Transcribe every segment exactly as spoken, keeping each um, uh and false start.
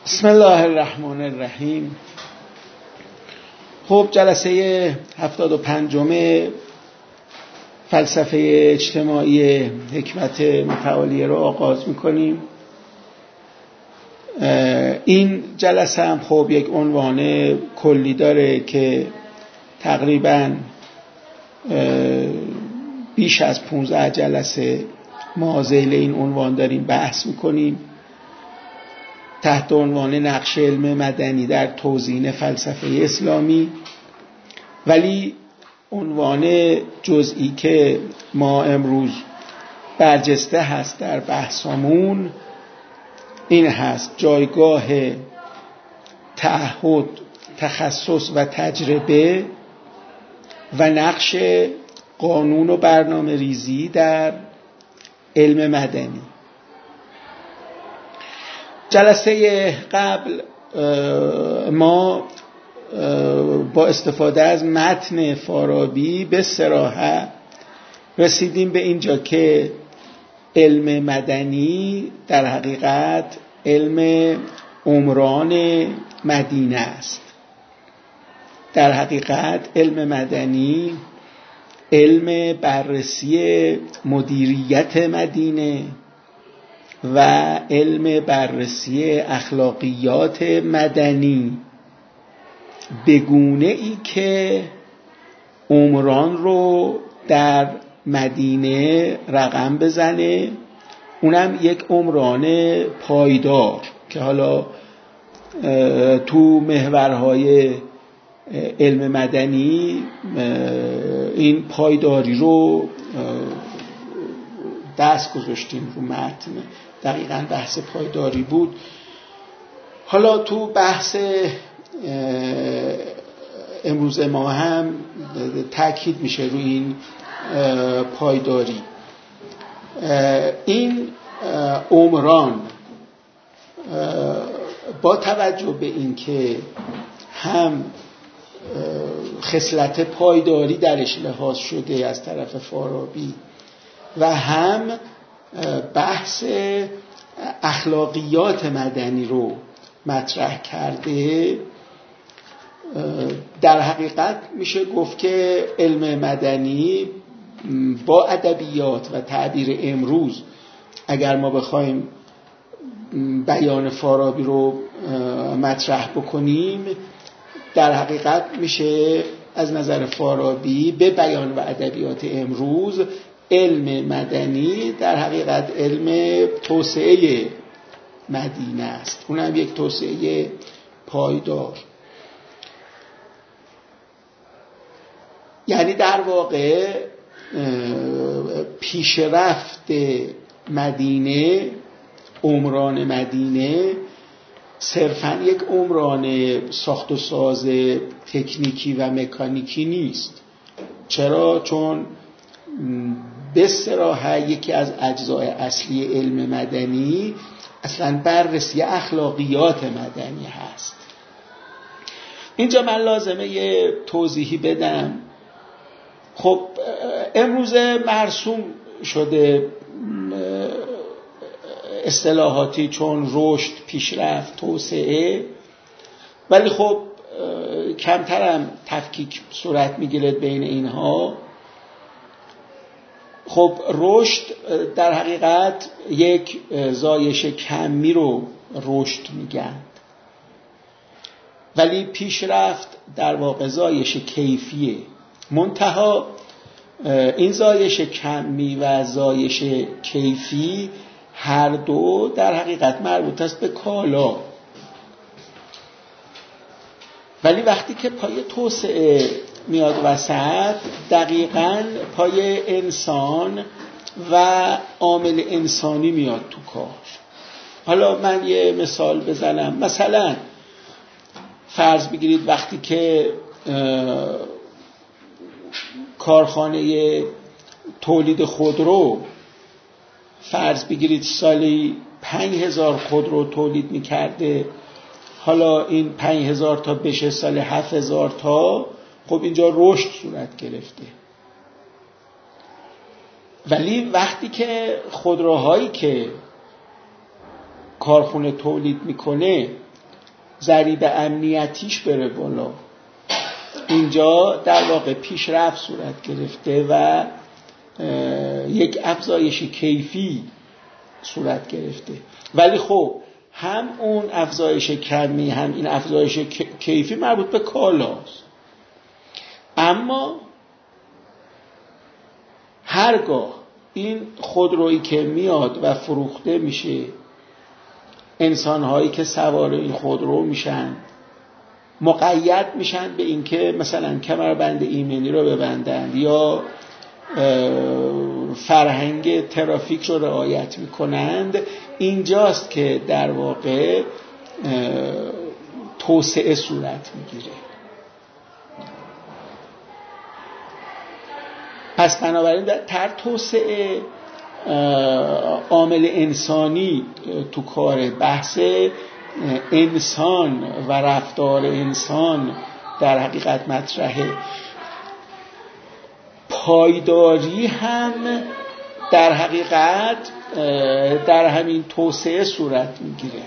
بسم الله الرحمن الرحیم. خب جلسه هفتاد و پنجم فلسفه اجتماعی حکمت متعالیه رو آغاز میکنیم. این جلسه هم خب یک عنوان کلی داره که تقریباً بیش از پانزده جلسه ما ذیل این عنوان داریم بحث میکنیم تحت عنوان نقش علم مدنی در توزیع فلسفه اسلامی. ولی عنوان جزئی که ما امروز برجسته هست در بحثمون این هست: جایگاه تعهد، تخصص و تجربه و نقش قانون و برنامه ریزی در علم مدنی. جلسه قبل ما با استفاده از متن فارابی به صراحت رسیدیم به اینجا که علم مدنی در حقیقت علم عمران مدینه است. در حقیقت علم مدنی علم بررسی مدیریت مدینه و علم بررسی اخلاقیات مدنی به گونه ای که عمران رو در مدینه رقم بزنه، اونم یک عمران پایدار که حالا تو محورهای علم مدنی این پایداری رو دست گذاشتیم رو متن. دقیقاً بحث پایداری بود. حالا تو بحث امروز ما هم تاکید میشه روی این پایداری. این عمران با توجه به اینکه هم خصلت پایداری درش لحاظ شده از طرف فارابی و هم بحث اخلاقیات مدنی رو مطرح کرده، در حقیقت میشه گفت که علم مدنی با ادبیات و تعبیر امروز اگر ما بخوایم بیان فارابی رو مطرح بکنیم، در حقیقت میشه از نظر فارابی به بیان و ادبیات امروز علم مدنی در حقیقت علم توسعه مدینه است، اونم یک توسعه پایدار. یعنی در واقع پیشرفت مدینه، عمران مدینه صرفاً یک عمران ساخت و ساز تکنیکی و مکانیکی نیست. چرا؟ چون به صراحت یکی از اجزای اصلی علم مدنی اصلاً بررسی اخلاقیات مدنی هست. اینجا من لازمه یه توضیحی بدم. خب امروز مرسوم شده اصطلاحاتی چون رشد، پیشرفت، توسعه، ولی خب کمترم تفکیک صورت میگیرد بین اینها. خب رشد در حقیقت یک زایش کمی رو رشد میگن، ولی پیشرفت در واقع زایش کیفیه. منتها این زایش کمی و زایش کیفی هر دو در حقیقت مربوط است به کالا، ولی وقتی که پای توسعه میاد وسط، دقیقاً پای انسان و عامل انسانی میاد تو کار. حالا من یه مثال بزنم. مثلا فرض بگیرید وقتی که کارخانه تولید خودرو فرض بگیرید سالی پنج هزار خودرو تولید میکرده، حالا این پنج هزار تا بشه سال هفت هزار تا، خب اینجا رشد صورت گرفته. ولی وقتی که خودروهایی که کارخونه تولید میکنه ضریب امنیتیش بره بالا. اینجا در واقع پیشرفت صورت گرفته و یک افزایش کیفی صورت گرفته، ولی خب هم اون افزایش کمی هم این افزایش کیفی مربوط به کالاست. اما هرگاه این خودرویی که میاد و فروخته میشه، انسانهایی که سوار این خودرو میشن مقید میشن به اینکه مثلا کمربند ایمنی رو ببندن یا فرهنگ ترافیک رو رعایت میکنند، اینجاست که در واقع توسعه صورت میگیره. پس بنابراین در توسعه عامل انسانی تو کار، بحث انسان و رفتار انسان در حقیقت مطرحه. پایداری هم در حقیقت در همین توسعه صورت میگیره.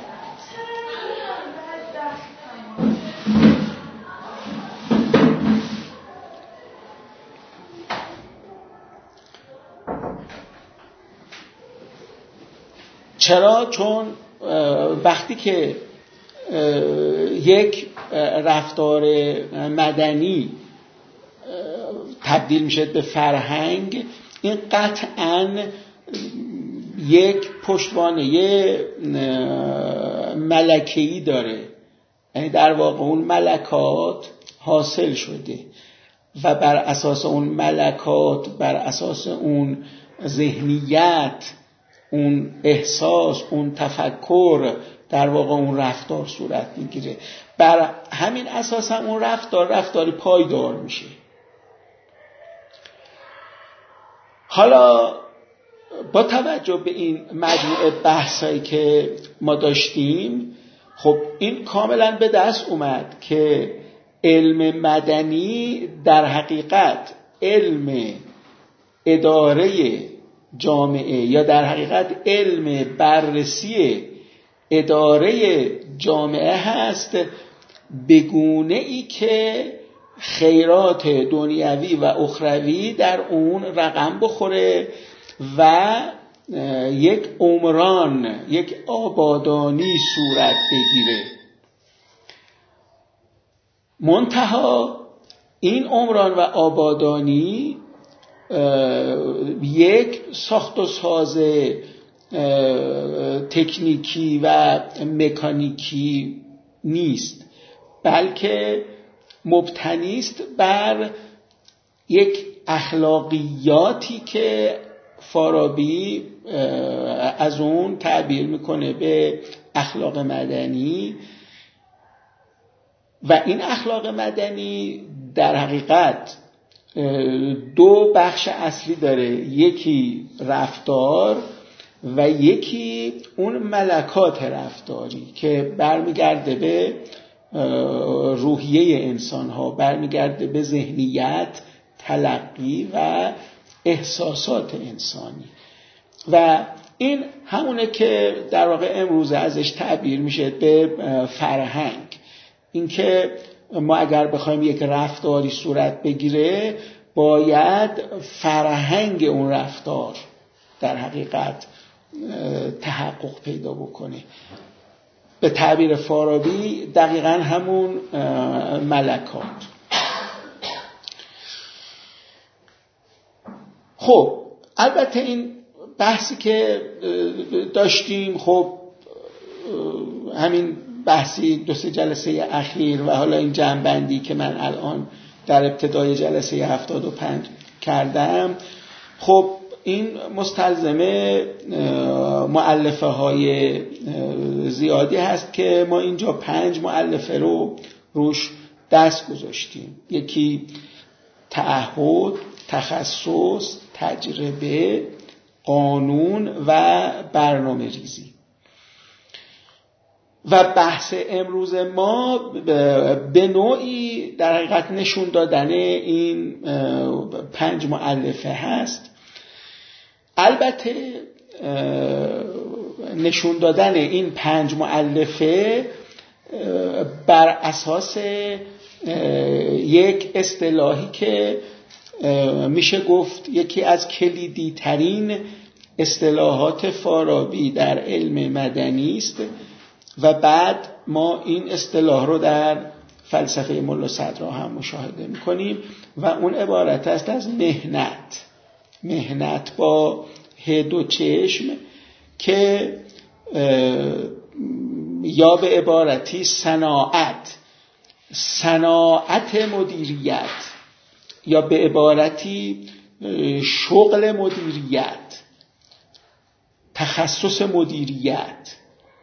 چرا؟ چون وقتی که یک رفتار مدنی تبدیل میشه به فرهنگ، این قطعاً یک پشتوانه ملکه‌ای داره، یعنی در واقع اون ملکات حاصل شده و بر اساس اون ملکات، بر اساس اون ذهنیت، اون احساس، اون تفکر، در واقع اون رفتار صورت میگیره. بر همین اساس هم اون رفتار رفتاری پایدار میشه. حالا با توجه به این مجموعه بحثایی که ما داشتیم، خب این کاملا به دست اومد که علم مدنی در حقیقت علم اداره جامعه یا در حقیقت علم بررسی اداره جامعه هست، به گونه ای که خیرات دنیوی و اخروی در اون رقم بخوره و یک عمران، یک آبادانی صورت بگیره. منتها این عمران و آبادانی یک ساخت و ساز تکنیکی و مکانیکی نیست، بلکه مبتنی است بر یک اخلاقیاتی که فارابی از اون تعبیر میکنه به اخلاق مدنی. و این اخلاق مدنی در حقیقت دو بخش اصلی داره، یکی رفتار و یکی اون ملکات رفتاری که برمیگرده به روحیه انسان ها، برمیگرده به ذهنیت، تلقی و احساسات انسانی. و این همونه که در واقع امروز ازش تعبیر میشه به فرهنگ. اینکه ما اگر بخوایم یک رفتاری صورت بگیره، باید فرهنگ اون رفتار در حقیقت تحقق پیدا بکنه. به تعبیر فارابی دقیقاً همون ملکات. خب البته این بحثی که داشتیم، خب همین بحثی دو سه جلسه اخیر و حالا این جمع‌بندی که من الان در ابتدای جلسه هفتاد و پنج کردم، خب این مستلزم مؤلفه های زیادی هست که ما اینجا پنج مؤلفه رو روش دست گذاشتیم. یکی تعهد، تخصص، تجربه، قانون و برنامه ریزی. و بحث امروز ما به نوعی در حقیقت نشون دادن این پنج مؤلفه هست. البته نشون دادن این پنج مؤلفه بر اساس یک اصطلاحی که میشه گفت یکی از کلیدی ترین اصطلاحات فارابی در علم مدنی است و بعد ما این اصطلاح رو در فلسفه ملا صدرا هم مشاهده میکنیم و اون عبارت است از مهنت. مهنت با ه دو چشم که یا به عبارتی صناعت صناعت مدیریت یا به عبارتی شغل مدیریت، تخصص مدیریت،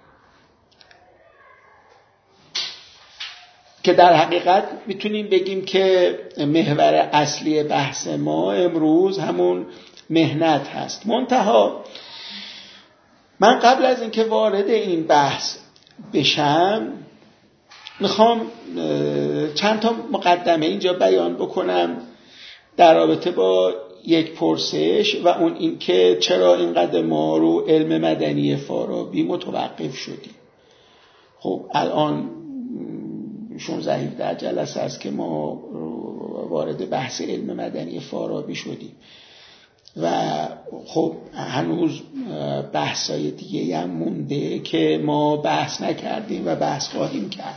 که در حقیقت میتونیم بگیم که محور اصلی بحث ما امروز همون مهنت هست. منتها من قبل از اینکه وارد این بحث بشم میخوام چند تا مقدمه اینجا بیان بکنم در رابطه با یک پرسش و اون این که چرا اینقدر ما رو علم مدنی فارابی متوقف شدیم. خب الان شانزده هفده جلسه است که ما وارد بحث علم مدنی فارابی شدیم و خب هنوز بحثای دیگه هم مونده که ما بحث نکردیم و بحث خواهیم کرد.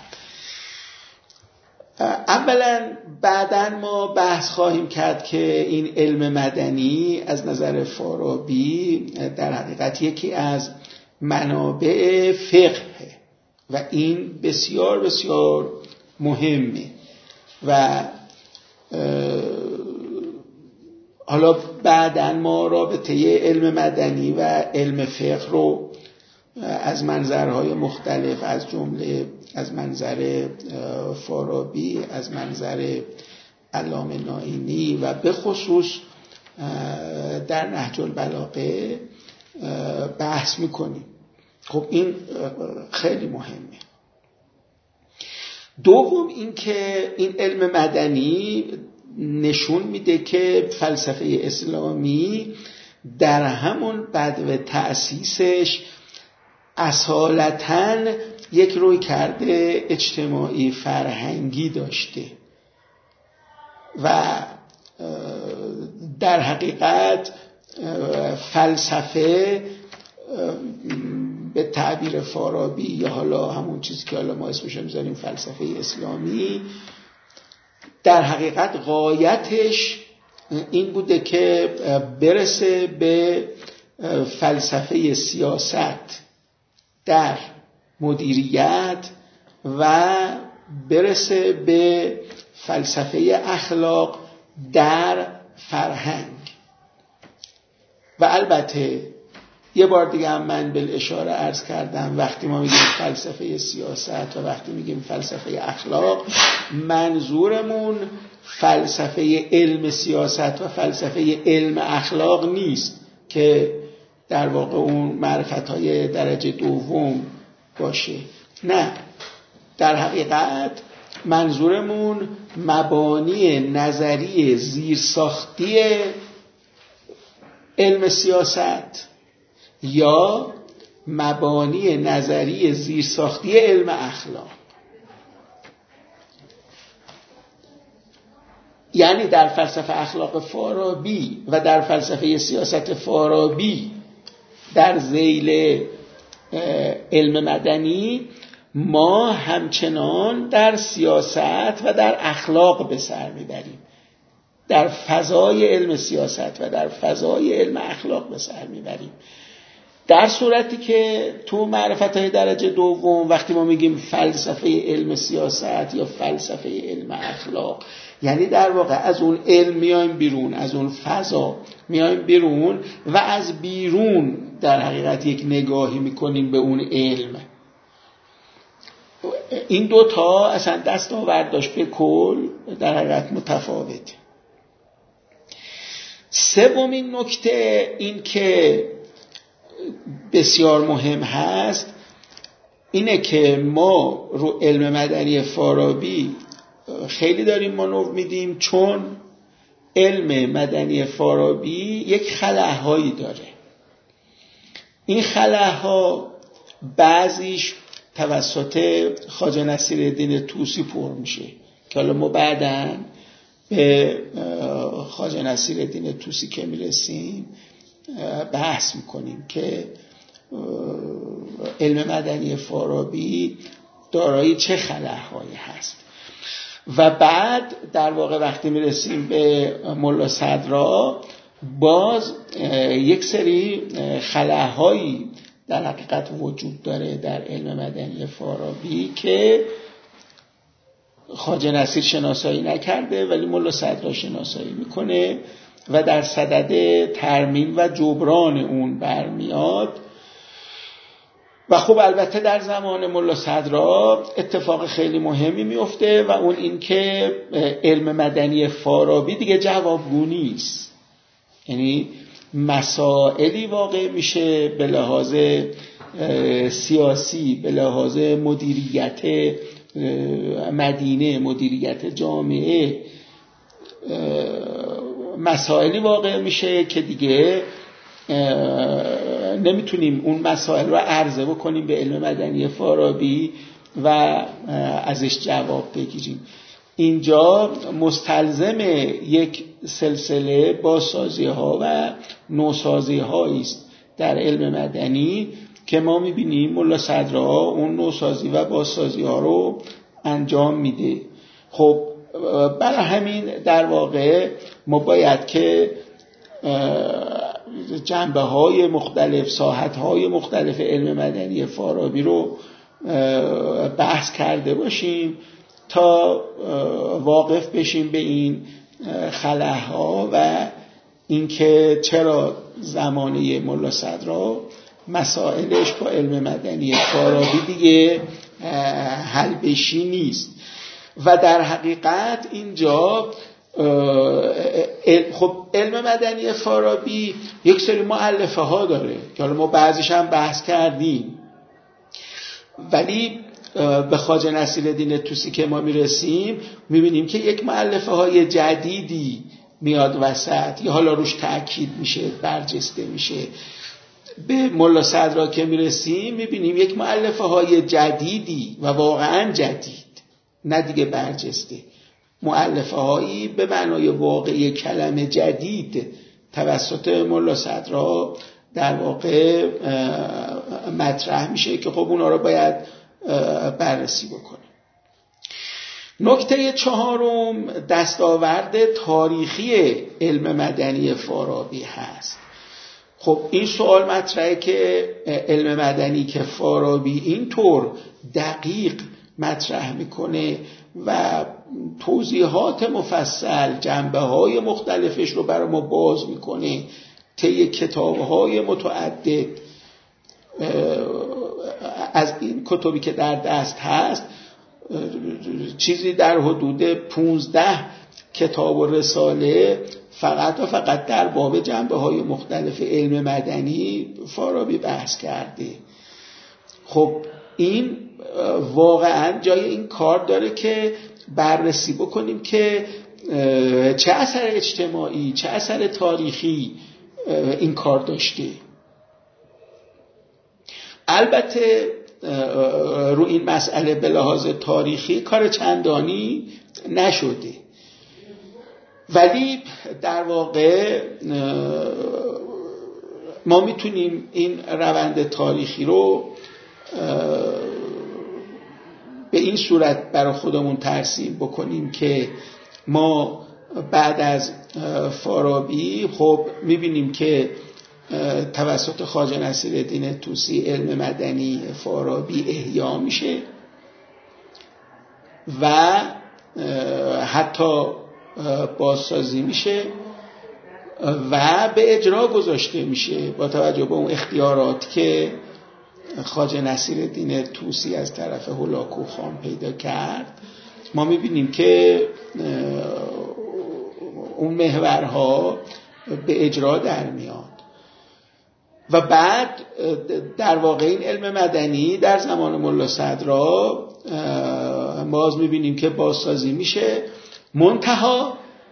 اولا بعداً ما بحث خواهیم کرد که این علم مدنی از نظر فارابی در حقیقت یکی از منابع فقه و این بسیار بسیار مهمه و حالا بعداً ما رابطه علم مدنی و علم فقه رو از منظرهای مختلف، از جمله از منظر فارابی، از منظر علامه نائینی و به خصوص در نهج البلاغه بحث میکنیم. خب این خیلی مهمه. دوم این که این علم مدنی نشون میده که فلسفه اسلامی در همون بدو تأسیسش اصالتاً یک روی کرده اجتماعی فرهنگی داشته و در حقیقت فلسفه به تعبیر فارابی یا حالا همون چیزی که حالا ما اسمش میذاریم فلسفه اسلامی در حقیقت غایتش این بوده که برسه به فلسفه سیاست در مدیریت و برسه به فلسفه اخلاق در فرهنگ. و البته یه بار دیگه هم من بالاشاره عرض کردم وقتی ما میگیم فلسفه سیاست و وقتی میگیم فلسفه اخلاق منظورمون فلسفه علم سیاست و فلسفه علم اخلاق نیست که در واقع اون معرفت‌های درجه دوم باشه. نه، در حقیقت منظورمون مبانی نظری زیرساختی علم سیاست یا مبانی نظری زیرساختی علم اخلاق. یعنی در فلسفه اخلاق فارابی و در فلسفه سیاست فارابی در ذیل علم مدنی ما همچنان در سیاست و در اخلاق به سر میبریم، در فضای علم سیاست و در فضای علم اخلاق به سر میبریم، در صورتی که تو معرفت‌های درجه دوم وقتی ما میگیم فلسفه علم سیاست یا فلسفه علم اخلاق یعنی در واقع از اون علم میایم بیرون، از اون فضا میایم بیرون و از بیرون در حقیقت یک نگاهی میکنیم به اون علم. این دوتا اصلا دستاوردش به کل در حقیقت متفاوته. سومین نکته این که بسیار مهم هست اینه که ما رو علم مدنی فارابی خیلی داریم مانور میدیم چون علم مدنی فارابی یک خلاهایی داره. این خلاها بعضیش توسط خواجه نصیرالدین طوسی پر میشه که حالا ما بعداً به خواجه نصیرالدین طوسی که میرسیم بحث میکنیم که علم مدنی فارابی دارای چه خلاهایی هست. و بعد در واقع وقتی میرسیم به ملا صدرا باز یک سری خلاهایی در حقیقت وجود داره در علم مدنی فارابی که خواجه نصیر شناسایی نکرده ولی ملا صدرا شناسایی میکنه و در صدد ترمیم و جبران اون برمیاد. و خب البته در زمان ملا صدرا اتفاق خیلی مهمی میفته و اون این که علم مدنی فارابی دیگه جوابگو نیست، یعنی مسائلی واقع میشه به لحاظ سیاسی، به لحاظ مدیریت مدینه، مدیریت جامعه، مسائلی واقع میشه که دیگه نمیتونیم اون مسائل رو عرضه بکنیم به علم مدنی فارابی و ازش جواب بگیریم. اینجا مستلزم یک سلسله بازسازی ها و نوسازی هایی است در علم مدنی که ما میبینیم ملا صدرا اون نوسازی و بازسازی ها رو انجام میده. خب برای همین در واقع ما باید که جنبه های مختلف، ساحت های مختلف علم مدنی فارابی رو بحث کرده باشیم تا واقف بشیم به این خلاها و اینکه چرا زمانه ملا صدرا مسائلش با علم مدنی فارابی دیگه حل بشی نیست. و در حقیقت اینجا خب علم مدنی فارابی یک سری مؤلفه ها داره که حالا ما بعضیش هم بحث کردیم، ولی به خواجه نصیرالدین طوسی که ما میرسیم میبینیم که یک مؤلفه های جدیدی میاد وسط یا حالا روش تأکید میشه، برجسته میشه. به ملا صدرا که میرسیم میبینیم یک مؤلفه های جدیدی و واقعا جدید، نه دیگه برجسته، مؤلفه هایی به معنای واقعی کلمه جدید توسط ملا صدرا در واقع مطرح میشه که خب اونا رو باید بررسی بکنیم. نکته چهارم دستاورد تاریخی علم مدنی فارابی هست. خب این سوال مطرحه که علم مدنی که فارابی اینطور دقیق مطرح میکنه و توضیحات مفصل جنبه‌های مختلفش رو برای ما باز میکنه طی کتاب‌های متعدد، از این کتبی که در دست هست چیزی در حدود پونزده کتاب و رساله فقط و فقط در باب جنبه‌های مختلف علم مدنی فارابی بحث کرده. خب این واقعا جای این کار داره که بررسی بکنیم که چه اثر اجتماعی، چه اثر تاریخی این کار داشته. البته رو این مسئله به لحاظ تاریخی کار چندانی نشده، ولی در واقع ما میتونیم این روند تاریخی رو به این صورت برای خودمون ترسیم بکنیم که ما بعد از فارابی خب میبینیم که توسط خواجه نصیرالدین طوسی علم مدنی فارابی احیا میشه و حتی بازسازی میشه و به اجرا گذاشته میشه با توجه به اون اختیارات که خواجه نصیرالدین طوسی از طرف هولاکو خان پیدا کرد. ما میبینیم که اون محورها به اجرا در میاد و بعد در واقع این علم مدنی در زمان ملا صدرا باز میبینیم که بازسازی میشه. منتها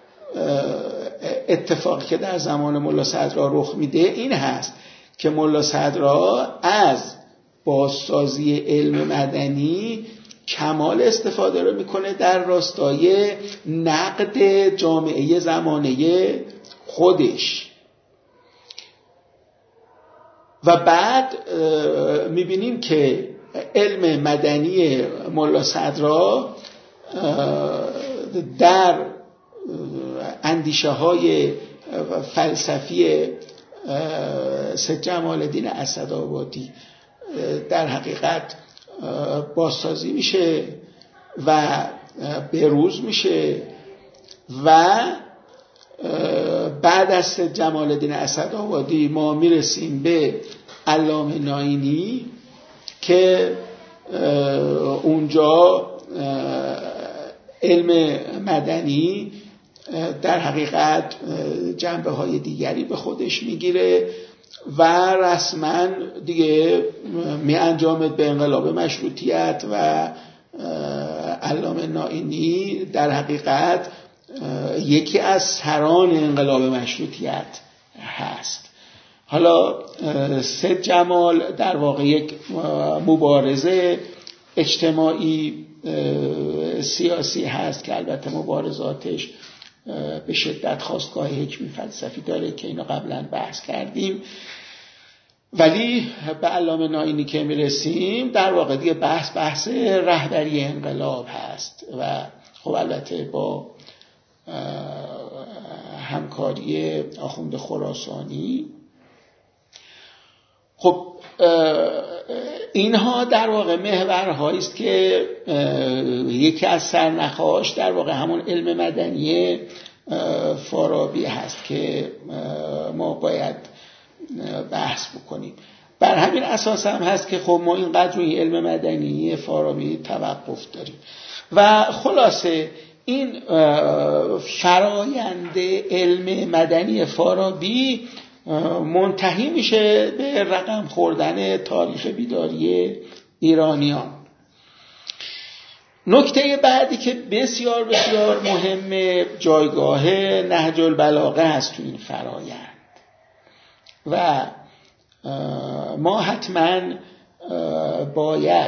اتفاقی که در زمان ملا صدرا رخ میده این هست که ملا صدرا از بازسازی علم مدنی کمال استفاده رو میکنه در راستای نقد جامعه زمانه خودش. و بعد میبینیم که علم مدنی ملا صدرا در اندیشه های فلسفی سید جمال الدین اسدآبادی در حقیقت بازسازی میشه و بروز میشه و بعد از سید جمال الدین اسدآبادی ما میرسیم به علامه نائینی که اونجا علم مدنی در حقیقت جنبه های دیگری به خودش میگیره و رسما دیگه می انجامد به انقلاب مشروطیت و علامه نائینی در حقیقت یکی از سران انقلاب مشروطیت هست. حالا سید جمال در واقع یک مبارزه اجتماعی سیاسی هست که البته مبارزاتش به شدت خواستگاه حکمی فلسفی داره که اینو قبلا بحث کردیم، ولی به علامه نائینی که میرسیم در واقع دیگه بحث بحث رهبری انقلاب هست و خب البته با همکاری آخوند خراسانی. خب اینها در واقع محورهایی است که یکی از سرنخهاش در واقع همون علم مدنی فارابی هست که ما باید بحث بکنیم. بر همین اساس هم هست که خب ما اینقدر روی علم مدنی فارابی توقف داریم و خلاصه این فرایند علم مدنی فارابی منتهی میشه به رقم خوردن تاریخ بیداری ایرانیان. نکته بعدی که بسیار بسیار مهمه جایگاه نهج البلاغه هست تو این فرایند و ما حتما باید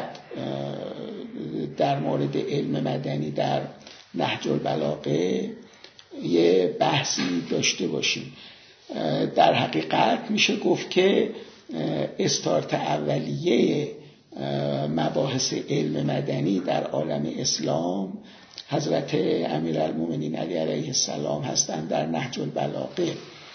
در مورد علم مدنی در نهج البلاغه یه بحثی داشته باشیم. در حقیقت میشه گفت که استارت اولیه مباحث علم مدنی در عالم اسلام حضرت امیرالمومنین علی علیه السلام هستند در نهج البلاغه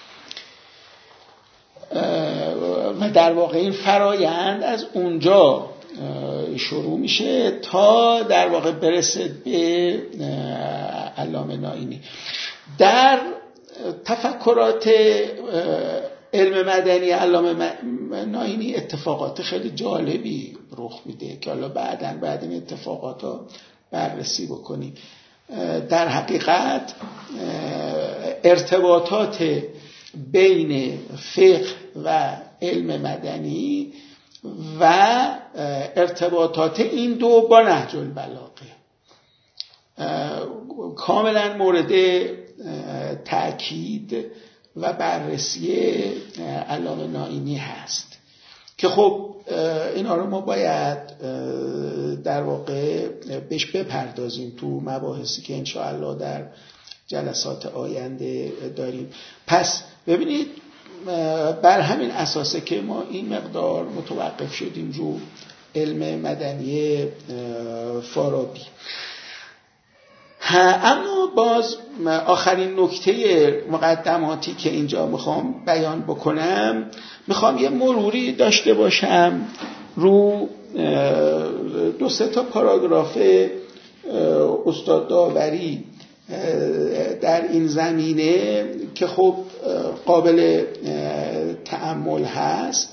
و در واقع این فرایند از اونجا شروع میشه تا در واقع برسه به علامه نائینی. در تفکرات علم مدنی علامه نائینی اتفاقات خیلی جالبی رخ میده که حالا بعداً بعد این اتفاقات رو بررسی بکنیم. در حقیقت ارتباطات بین فقه و علم مدنی و ارتباطات این دو با نهج البلاغه کاملا مورد تأکید و بررسی علامه نائینی هست که خب اینا رو ما باید در واقع بهش بپردازیم تو مباحثی که انشاءالله در جلسات آینده داریم. پس ببینید بر همین اساسه که ما این مقدار متوقف شدیم رو علم مدنی فارابی. اما باز آخرین نکته مقدماتی که اینجا میخوام بیان بکنم، میخوام یه مروری داشته باشم رو دو سه تا پاراگراف استاد داوری در این زمینه که خب قابل تأمل هست.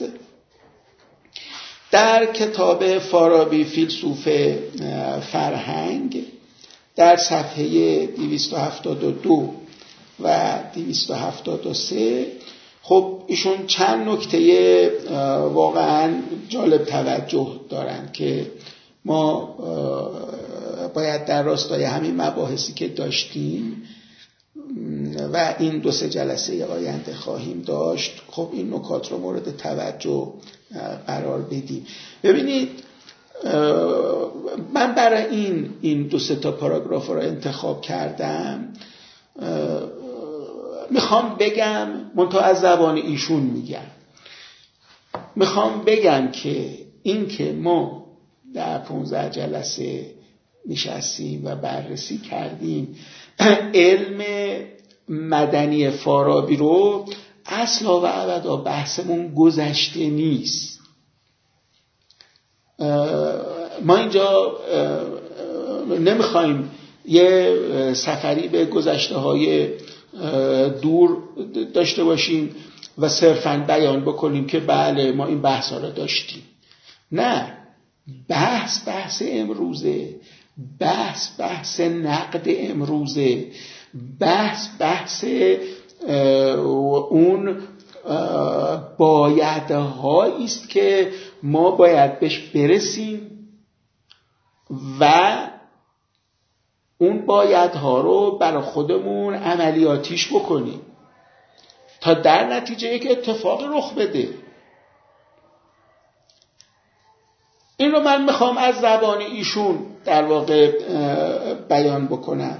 در کتاب فارابی فیلسوف فرهنگ در صفحه دویست و هفتاد و دو و دویست و هفتاد و سه خب ایشون چند نکته واقعا جالب توجه دارن که ما باید در راستای همین مباحثی که داشتیم و این دو سه جلسه آینده خواهیم داشت، خب این نکات رو مورد توجه قرار بدیم. ببینید من برای این این دو سه تا پاراگراف رو انتخاب کردم، میخوام بگم منتها از زبان ایشون میگم، میخوام بگم که این که ما در پانزده جلسه نشستیم و بررسی کردیم علم مدنی فارابی رو، اصلا و ابدا بحثمون گذشته نیست. ما اینجا نمیخوایم یه سفری به گذشته های دور داشته باشیم و صرفاً بیان بکنیم که بله ما این بحث ها رو داشتیم. نه، بحث بحث امروزه، بحث بحث نقد امروزه، بحث بحث اون بایدهایی است که ما باید بهش برسیم و اون بایدها رو برای خودمون عملیاتیش بکنیم تا در نتیجه یک اتفاق رخ بده. این رو من میخوام از زبان ایشون در واقع بیان بکنم.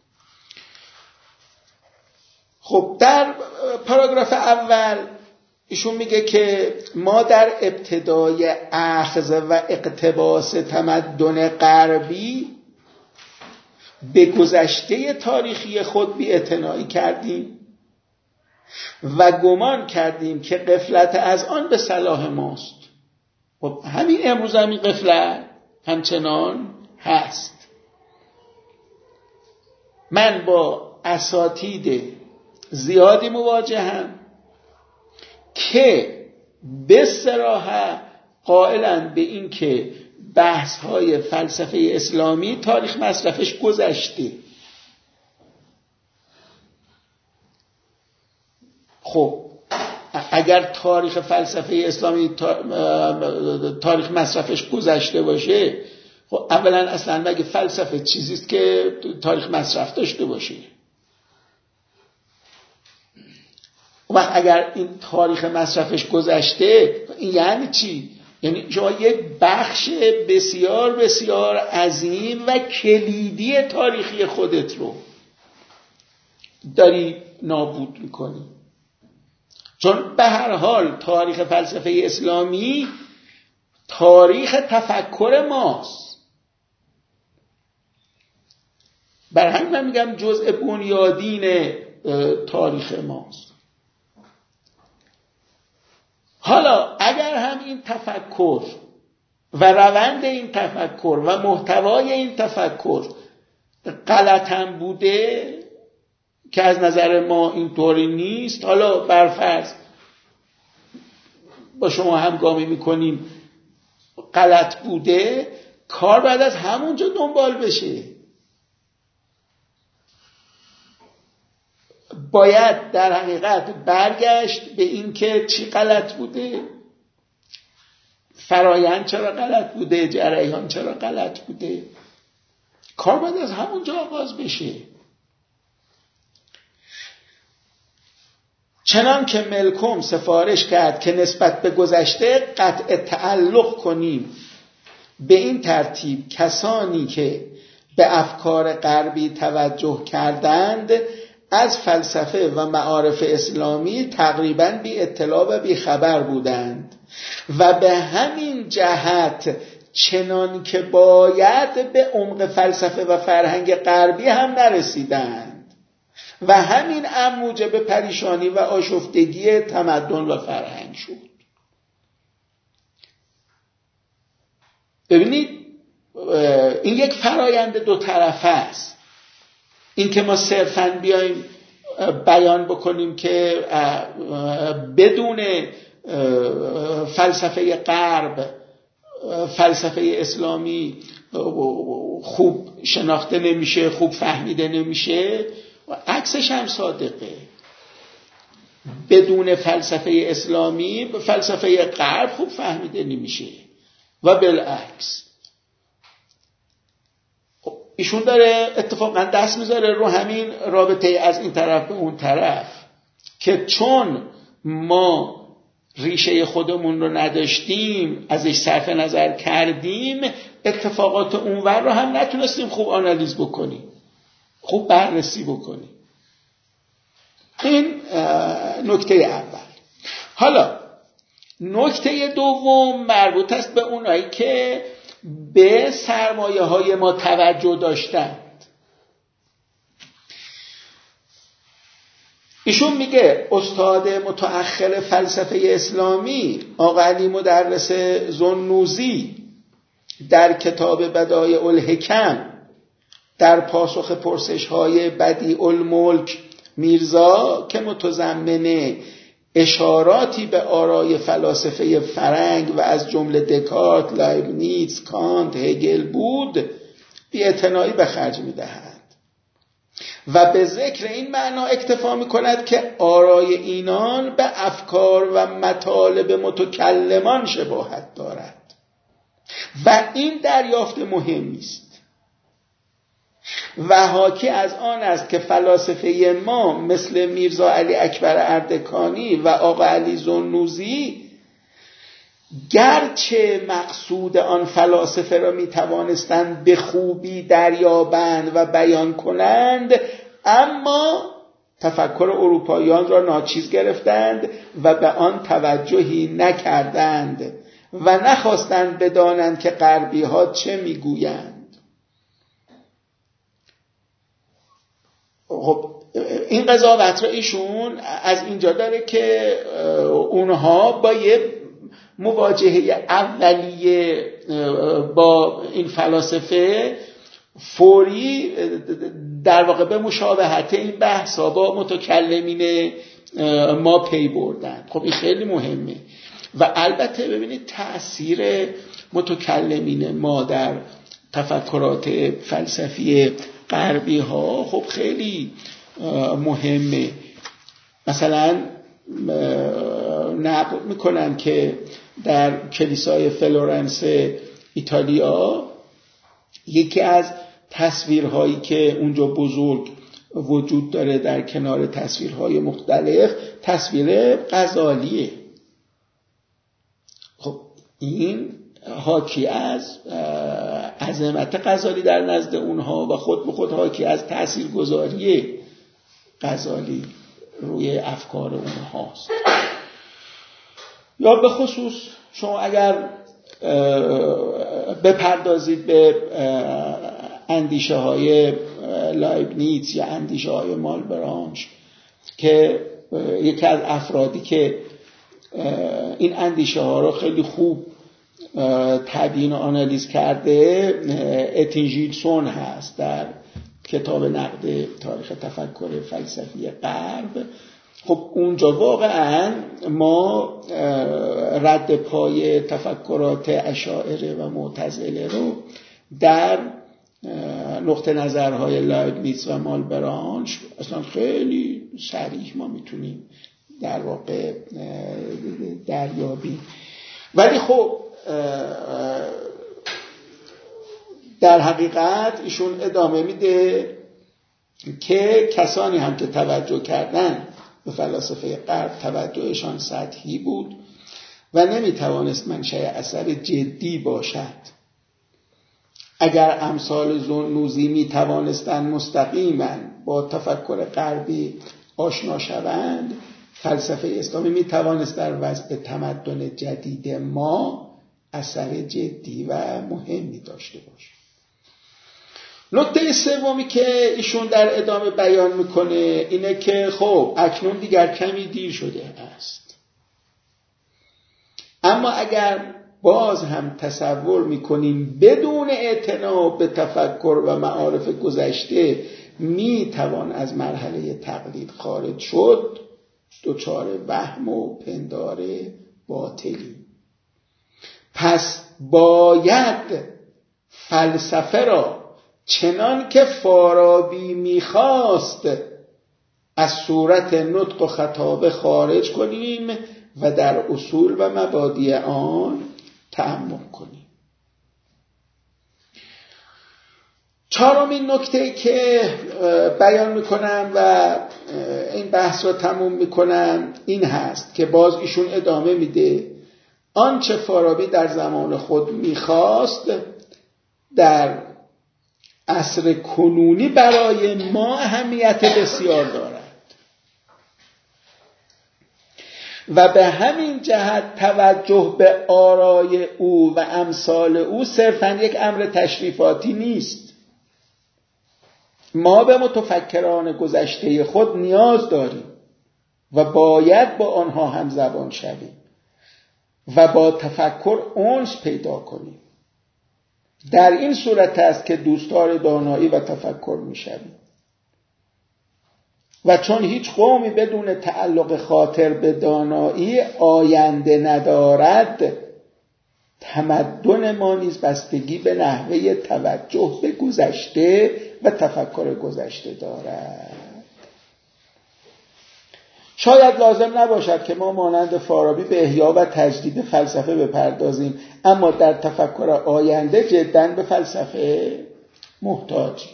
خب در پاراگراف اول ایشون میگه که ما در ابتدای اخذ و اقتباس تمدن غربی به گذشته تاریخی خود بی‌اعتنایی کردیم و گمان کردیم که غفلت از آن به صلاح ماست. خب همین امروز همین غفلت همچنان هست. من با اساتید زیادی مواجهم که به صراحت قائلند به این که بحث‌های فلسفه اسلامی تاریخ مصرفش گذشته. خب اگر تاریخ فلسفه اسلامی تاریخ مصرفش گذشته باشه، خب اولا اصلا مگه فلسفه چیزیست که تاریخ مصرف داشته باشه؟ و اگر این تاریخ مصرفش گذشته این یعنی چی؟ یعنی شما یک بخش بسیار بسیار عظیم و کلیدی تاریخی خودت رو داری نابود میکنی. چون به هر حال تاریخ فلسفه اسلامی تاریخ تفکر ماست. بر همین من میگم جزء بنیادین تاریخ ماست. حالا اگر هم این تفکر و روند این تفکر و محتوای این تفکر غلط هم بوده که از نظر ما اینطوری نیست، حالا برفرض با شما همگامی میکنیم غلط بوده، کار بعد از همونجا دنبال بشه. باید در حقیقت برگشت به این که چی غلط بوده، فرایند چرا غلط بوده، جریان چرا غلط بوده، کار باید از همونجا آغاز بشه. چنان که ملکم سفارش کرد که نسبت به گذشته قطع تعلق کنیم، به این ترتیب کسانی که به افکار غربی توجه کردند از فلسفه و معارف اسلامی تقریباً بی اطلاع و بی خبر بودند و به همین جهت چنان که باید به عمق فلسفه و فرهنگ غربی هم نرسیدند و همین امر موجب پریشانی و آشفتگی تمدن و فرهنگ شد. ببینید این یک فرایند دو طرفه است. این که ما صرفاً بیایم بیان بکنیم که بدون فلسفه غرب فلسفه اسلامی خوب شناخته نمیشه، خوب فهمیده نمیشه، و عکسش هم صادقه. بدون فلسفه اسلامی فلسفه غرب خوب فهمیده نمیشه و بالعکس. ایشون داره اتفاقا دست میذاره رو همین رابطه از این طرف به اون طرف که چون ما ریشه خودمون رو نداشتیم، ازش صرف نظر کردیم، اتفاقات اونور رو هم نتونستیم خوب آنالیز بکنیم، خوب بررسی بکنیم. این نکته اول. حالا نکته دوم مربوط است به اونایی که به سرمایه های ما توجه داشتند. ایشون میگه استاد متأخر فلسفه اسلامی آقا علی مدرس ذوالنوزی در کتاب بدایع الحکم در پاسخ پرسش های بدیع الملک میرزا که متضمن اشاراتی به آرای فلاسفه فرنگ و از جمله دکارت، لایبنیتس، کانت، هگل بود، بی‌اعتنایی به خرج می‌دهد و به ذکر این معنا اکتفا می‌کند که آرای اینان به افکار و مطالب متکلمان شباهت دارد و این دریافت مهمی است و حاکی از آن است که فلاسفه ما مثل میرزا علی اکبر اردکانی و آقا علی ذوالنوزی گرچه مقصود آن فلاسفه را می توانستند به خوبی دریابند و بیان کنند، اما تفکر اروپاییان را ناچیز گرفتند و به آن توجهی نکردند و نخواستند بدانند که غربی ها چه می گویند. خب این قضاوت را ایشون از اینجا داره که اونها با یه مواجهه اولیه با این فلاسفه فوری در واقع به مشابهت این بحثا با متکلمین ما پی بردن. خب این خیلی مهمه و البته ببینید تأثیر متکلمین ما در تفکرات فلسفی غربی ها خب خیلی مهمه. مثلا نقل میکنن که در کلیسای فلورنس ایتالیا یکی از تصویرهایی که اونجا بزرگ وجود داره در کنار تصویرهای مختلف تصویر غزالیه. خب این حاکی از عظمت غزالی در نزد اونها و خود به خود حاکی از تاثیرگذاری غزالی روی افکار اونهاست. یا به خصوص شما اگر بپردازید به اندیشه های لایبنیتس یا اندیشه های مالبرانش که یکی از افرادی که این اندیشه ها رو خیلی خوب تبیین و آنالیز کرده اتین ژیلسون هست در کتاب نقد تاریخ تفکر فلسفی غرب. خب اونجا واقعا ما رد پای تفکرات اشاعره و معتزله رو در نقطه نظرهای لایبنیتس و مالبرانش اصلا خیلی صریح ما میتونیم در واقع دریابیم. ولی خب در حقیقت ایشون ادامه میده که کسانی هم که توجه کردن به فلاسفه غرب توجهشان سطحی بود و نمیتوانست منشأ اثر جدی باشد. اگر امثال ذوالنوزی میتوانستند مستقیما با تفکر غربی آشنا شوند، فلسفه اسلامی میتوانست در وضع تمدن جدید ما اثر جدی و مهمی داشته باشه. نکته سومی که ایشون در ادامه بیان میکنه اینه که خب اکنون دیگر کمی دیر شده است، اما اگر باز هم تصور میکنیم بدون اعتنا به تفکر و معارف گذشته میتوان از مرحله تقلید خارج شد، دچار وهم و پندار باطلی. پس باید فلسفه را چنان که فارابی میخواست از صورت نطق و خطابه خارج کنیم و در اصول و مبادی آن تعمق کنیم. چهارمین نکته که بیان میکنم و این بحث رو تموم میکنم این هست که باز ایشون ادامه میده آنچه فارابی در زمان خود میخواست در عصر کنونی برای ما اهمیت بسیار دارد و به همین جهت توجه به آرای او و امثال او صرفاً یک امر تشریفاتی نیست. ما به متفکران گذشته خود نیاز داریم و باید با آنها همزبان شویم و با تفکر انس پیدا کنیم. در این صورت است که دوستدار دانایی و تفکر میشویم. و چون هیچ قومی بدون تعلق خاطر به دانایی آینده ندارد، تمدن ما نیز بستگی به نحوه توجه به گذشته و تفکر گذشته دارد. شاید لازم نباشد که ما مانند فارابی به احیا و تجدید فلسفه بپردازیم، اما در تفکر آینده جداً به فلسفه محتاجیم.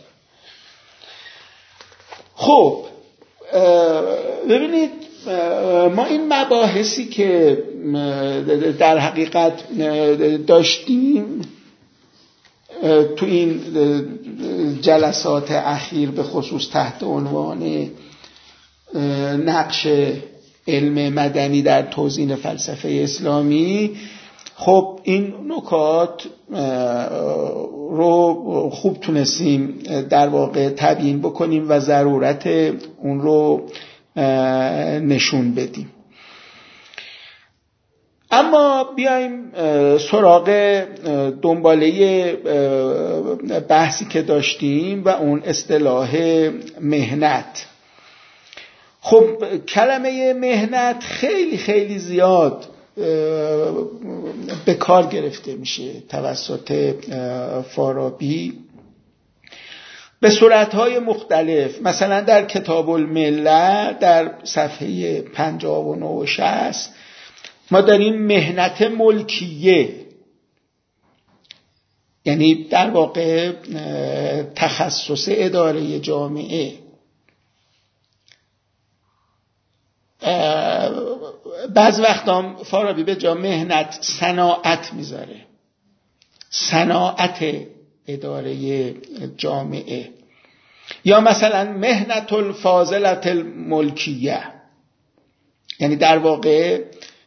خب ببینید، ما این مباحثی که در حقیقت داشتیم تو این جلسات اخیر به خصوص تحت عنوان نقش علم مدنی در توزیع فلسفه اسلامی، خب این نکات رو خوب تونستیم در واقع تبیین بکنیم و ضرورت اون رو نشون بدیم. اما بیایم سراغ دنباله بحثی که داشتیم و اون اصطلاح مهنت. خب کلمه مهنت خیلی خیلی زیاد به کار گرفته میشه توسط فارابی به صورتهای مختلف. مثلا در کتاب الملت در صفحه پنجاه و نه و شصت ما داریم مهنت ملکیه، یعنی در واقع تخصص اداره جامعه. بعض وقتا فارابی به جا مهنت صناعت میذاره، صناعت اداره جامعه. یا مثلا مهنت الفاضلة الملکیه، یعنی در واقع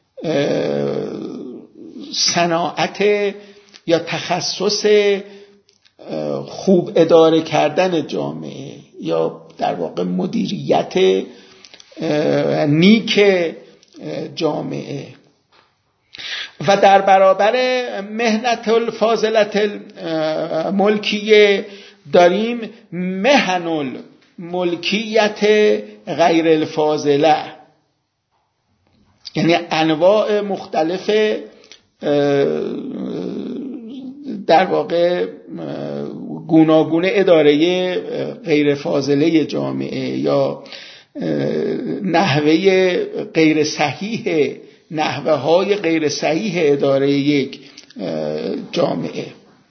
صناعت یا تخصص خوب اداره کردن جامعه، یا در واقع مدیریت نیک جامعه. و در برابر مهنت الفاضلة الملکیه داریم مهن الملکیت غیر الفاضله، یعنی انواع مختلف در واقع گوناگون اداره غیر فاضله جامعه یا نحوه غیر صحیح نحوه های غیر صحیح اداره یک جامعه.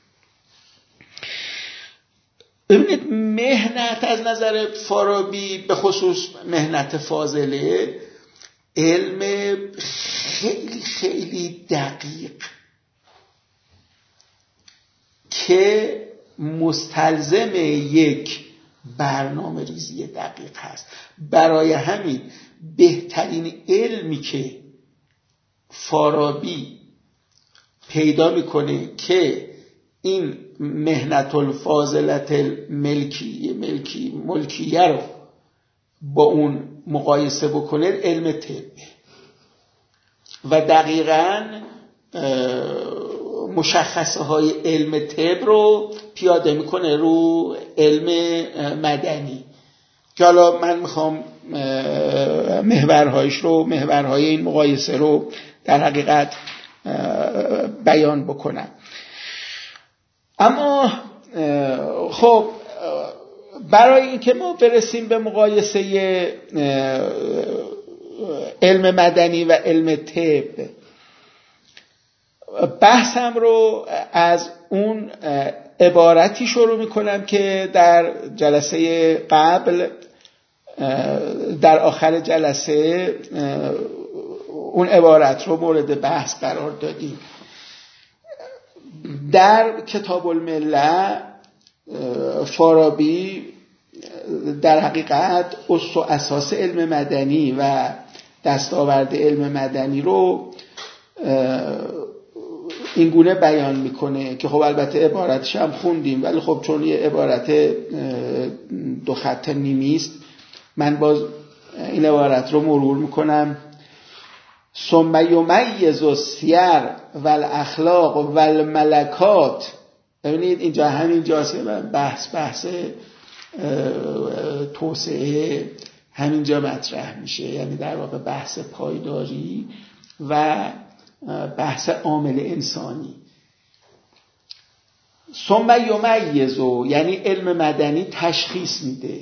ببینید، مهنت از نظر فارابی به خصوص مهنت فاضله علم خیلی خیلی دقیق که مستلزم یک برنامه ریزی دقیق هست. برای همین بهترین علمی که فارابی پیدا میکنه که این مهنت الفاضلة الملکی ملکی ملکیه رو با اون مقایسه بکنه علم طب و دقیقاً مشخصه های علم طب رو پیاده میکنه رو علم مدنی، که حالا من میخوام محورهایش رو محورهای این مقایسه رو در حقیقت بیان بکنم. اما خب برای اینکه ما برسیم به مقایسه علم مدنی و علم طب، بحثم رو از اون عبارتی شروع میکنم که در جلسه قبل در آخر جلسه اون عبارت رو مورد بحث قرار دادیم. در کتاب الملة فارابی در حقیقت اصل و اساس علم مدنی و دستاورد علم مدنی رو این گونه بیان میکنه که خب البته عبارتش هم خوندیم، ولی خب چون یه عبارت دو خط نیمی است من باز این عبارت رو مرور میکنم. ثم یمیز السیر والاخلاق والملکات. ببینید اینجا همین جاست بحث بحث توسعه همینجا مطرح میشه، یعنی در واقع بحث پایداری و بحث عامل انسانی. ثم یمیز، یعنی علم مدنی تشخیص میده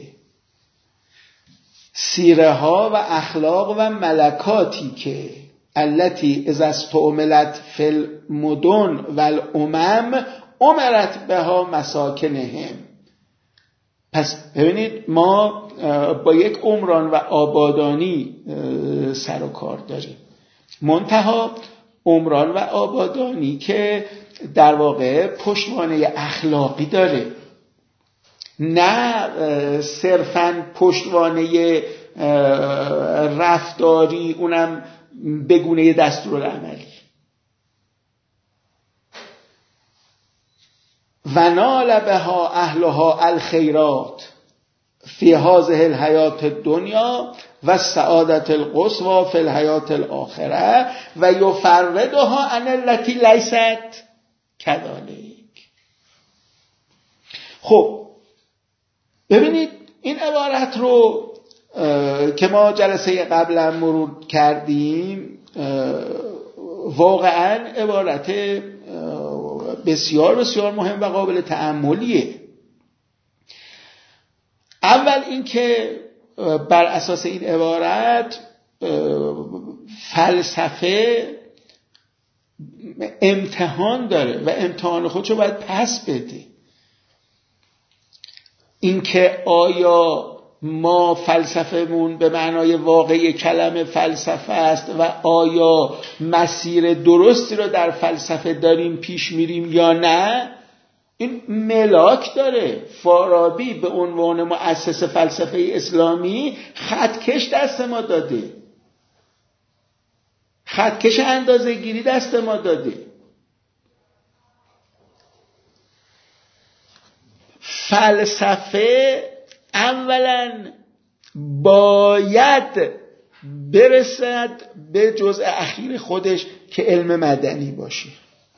سیره ها و اخلاق و ملکاتی که التي اذا استعملت فی المدن والامم امرت بها مساکنهم. پس ببینید ما با یک عمران و آبادانی سر و کار داریم، منتها عمران و آبادانی که در واقع پشتوانه اخلاقی داره، نه صرفاً پشتوانه رفتاری، اونم بگونه دستورالعملی. و نال بها اهلها الخیرات فی هذه الحیات الدنیا و سعادت القصوى فی الحیات الاخره و یفردها عن التي لیست کذالک. خب ببینید این عبارت رو که ما جلسه قبلا مرور کردیم واقعا عبارت بسیار بسیار مهم و قابل تأملیه. اول اینکه بر اساس این عبارت فلسفه امتحان داره و امتحان خودشو باید پس بده. اینکه آیا ما فلسفه‌مون به معنای واقعی کلمه فلسفه است و آیا مسیر درستی رو در فلسفه داریم پیش میریم یا نه، این ملاک داره. فارابی به عنوان مؤسس فلسفه اسلامی خطکش دست ما داده، خطکش اندازه گیری دست ما داده. فلسفه اولا باید برسد به جزء اخیر خودش که علم مدنی باشه.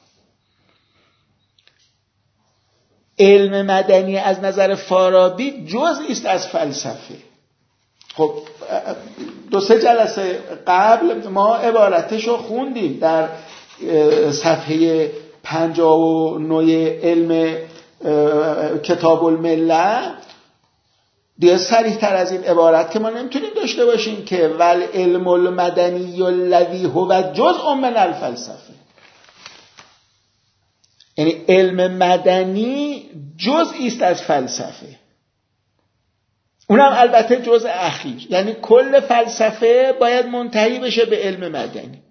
علم مدنی از نظر فارابی جزئی است از فلسفه. خب دو سه جلسه قبل ما عبارتش رو خوندیم در صفحه پنجاه و نه علم کتاب الملة. دیگه صریح تر از این عبارت که ما نمیتونیم داشته باشیم که ول علم المدنی الذی هو جزء من الفلسفه. یعنی علم مدنی جزئی است از فلسفه، اونم البته جزء اخیر، یعنی کل فلسفه باید منتهی بشه به علم مدنی.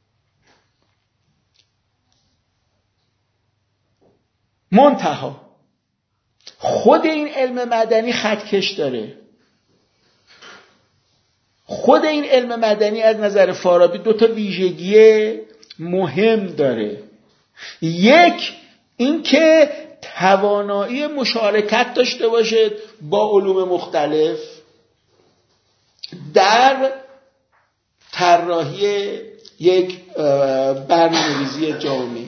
منتها خود این علم مدنی خطکش داره. خود این علم مدنی از نظر فارابی دو تا ویژگی مهم داره. یک، این که توانایی مشارکت داشته باشد با علوم مختلف در طراحی یک برنامه‌ریزی جامع.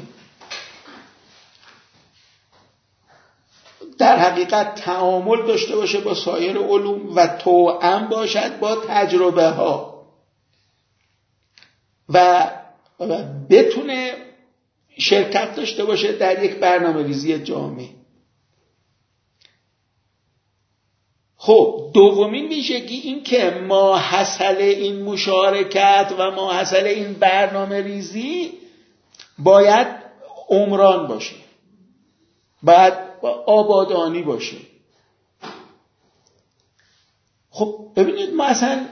در حقیقت تعامل داشته باشه با سایر علوم و توأم باشد با تجربه ها و بتونه شرکت داشته باشه در یک برنامه‌ریزی جامع. خب دومین ویژگی این که ماحصل این مشارکت و ماحصل این برنامه‌ریزی باید عمران باشه، باید آبادانی باشه. خب ببینید ما اصلا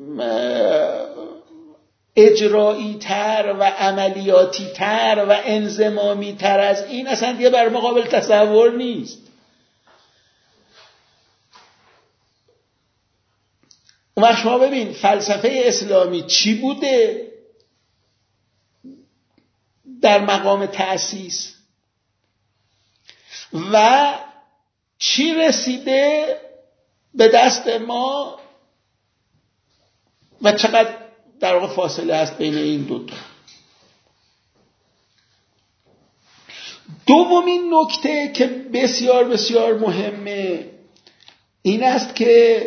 اجرایی تر و عملیاتی تر و انضمامی تر از این اصلا دیگه بر مقابل تصور نیست. اون وقت شما ببین فلسفه اسلامی چی بوده در مقام تأسیس و چی رسیده به دست ما و چقدر در واقع فاصله هست بین این دوتا. دومین نکته که بسیار بسیار مهمه این است که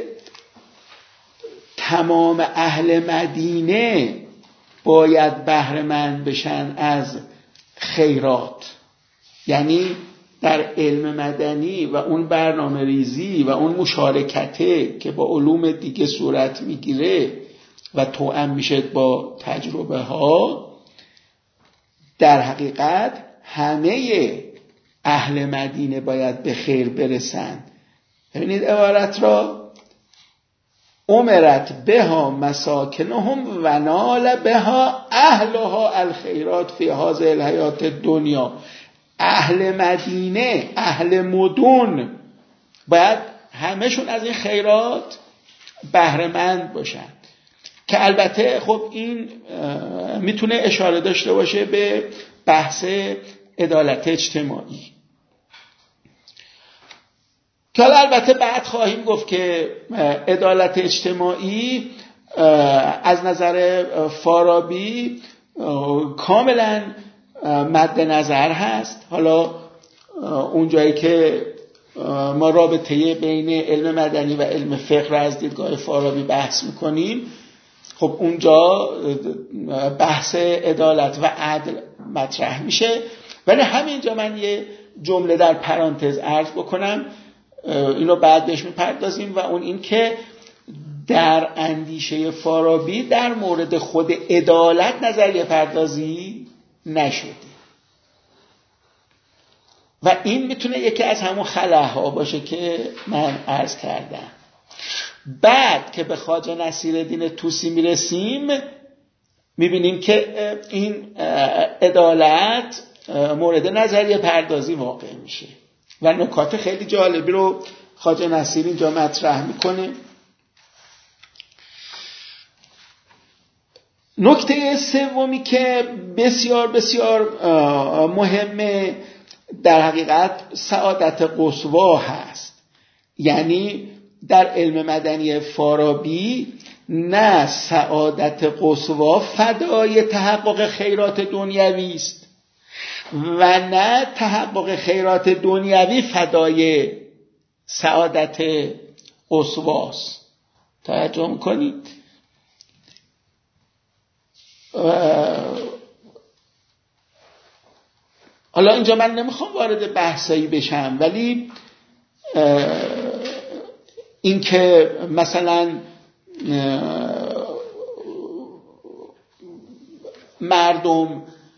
تمام اهل مدینه باید بهره مند بشن از خیرات. یعنی در علم مدنی و اون برنامه ریزی و اون مشارکته که با علوم دیگه صورت میگیره و توأم میشه با تجربه ها، در حقیقت همه اهل مدینه باید به خیر برسن. ببینید عبارت را امرت بها مساکنهم و نال بها اهلها الخیرات فی هذه الحیات دنیا. اهل مدینه، اهل مدن باید همشون از این خیرات بهره مند باشن که البته خب این میتونه اشاره داشته باشه به بحث عدالت اجتماعی که حالا البته بعد خواهیم گفت که عدالت اجتماعی از نظر فارابی کاملا مد نظر هست. حالا اون جایی که ما رابطه بین علم مدنی و علم فقه را از دیدگاه فارابی بحث میکنیم، خب اونجا بحث عدالت و عدل مطرح میشه. ولی همینجا من یه جمله در پرانتز عرض بکنم، اینو بعد بهش میپردازیم، و اون این که در اندیشه فارابی در مورد خود عدالت نظریه پردازی نشده و این میتونه یکی از همون خلاها باشه که من عرض کردم. بعد که به خواجه نصیرالدین طوسی میرسیم میبینیم که این عدالت مورد نظریه پردازی واقع میشه و نکات خیلی جالبی رو خواجه نصیر اینجا مطرح میکنه. نکته سومی که بسیار بسیار مهمه در حقیقت سعادت قصوا هست. یعنی در علم مدنی فارابی نه سعادت قصوا فدای تحقق خیرات دنیوی است و نه تحقق خیرات دنیوی فدای سعادت قصواست. توجه میکنید؟ حالا اینجا من نمیخوام وارد بحثایی بشم، ولی این که مثلا مردم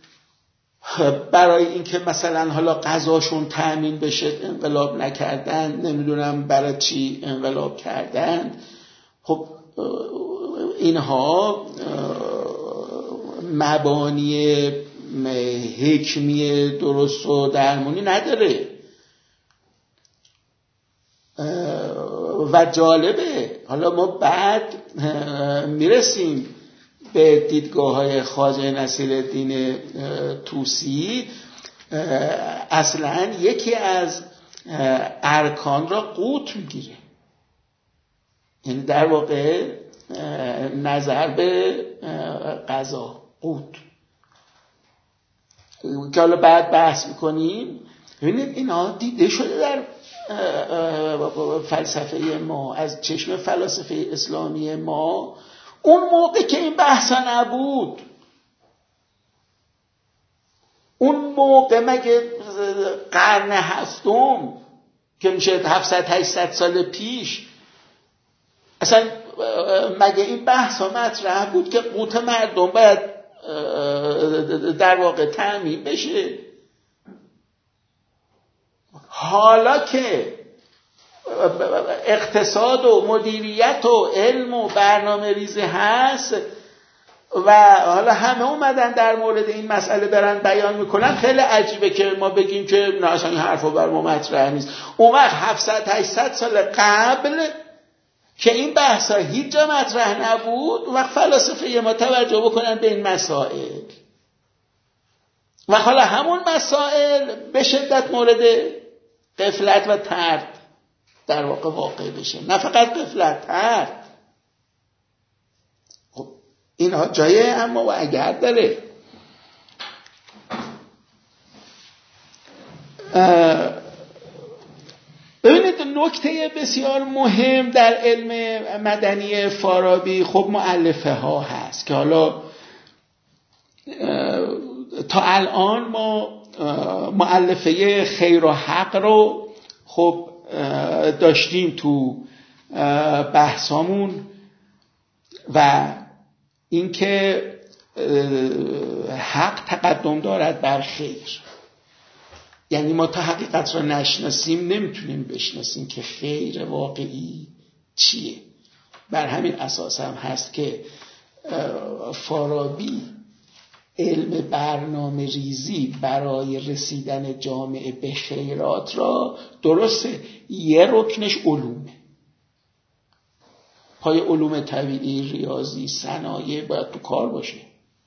برای اینکه مثلا حالا غذاشون تأمین بشه انقلاب نکردن، نمیدونم برای چی انقلاب کردن، خب اینها مبانی حکمی درست و درمونی نداره. و جالبه، حالا ما بعد میرسیم به دیدگاه های خواجه نصیرالدین طوسی، اصلا یکی از ارکان را قوت میگیره، یعنی در واقع نظر به غذا، قوت، که حالا بعد بحث میکنیم. ببینید اینا دیده شده در فلسفه ما از چشم فلاسفه اسلامی ما. اون موقع که این بحثا نبود، اون موقع مگه قرن هفتم که میشه هفتصد هشتصد سال پیش، اصلا مگه این بحثا مطرح بود که قوت مردم باید در واقع تأمین بشه؟ حالا که اقتصاد و مدیریت و علم و برنامه ریزی هست و حالا همه اومدن در مورد این مسئله برن بیان میکنن، خیلی عجیبه که ما بگیم که نه اصلا این حرفا بر ما مطرح نیست. اون وقت هفتصد هشتصد سال قبل که این بحثا هیچ جا مطرح نبود، اون وقت فلاسفه ما توجه بکنن به این مسائل و حالا همون مسائل به شدت مورد غفلت و طرد در واقع واقع بشه. نه فقط غفلت، طرد. خب اینها جای اما و اگر داره. ببینید نکته بسیار مهم در علم مدنی فارابی خب مؤلفه ها هست که حالا تا الان ما مؤلفه خیر و حق رو خب داشتیم تو بحثامون و اینکه حق تقدم دارد بر خیر. یعنی ما تا حقیقت را نشناسیم نمیتونیم بشناسیم که خیر واقعی چیه. بر همین اساس هم هست که فارابی علم برنامه ریزی برای رسیدن جامعه به خیرات را درسته یه رکنش علومه، پای علوم طبیعی، ریاضی، صنایع باید تو کار باشه.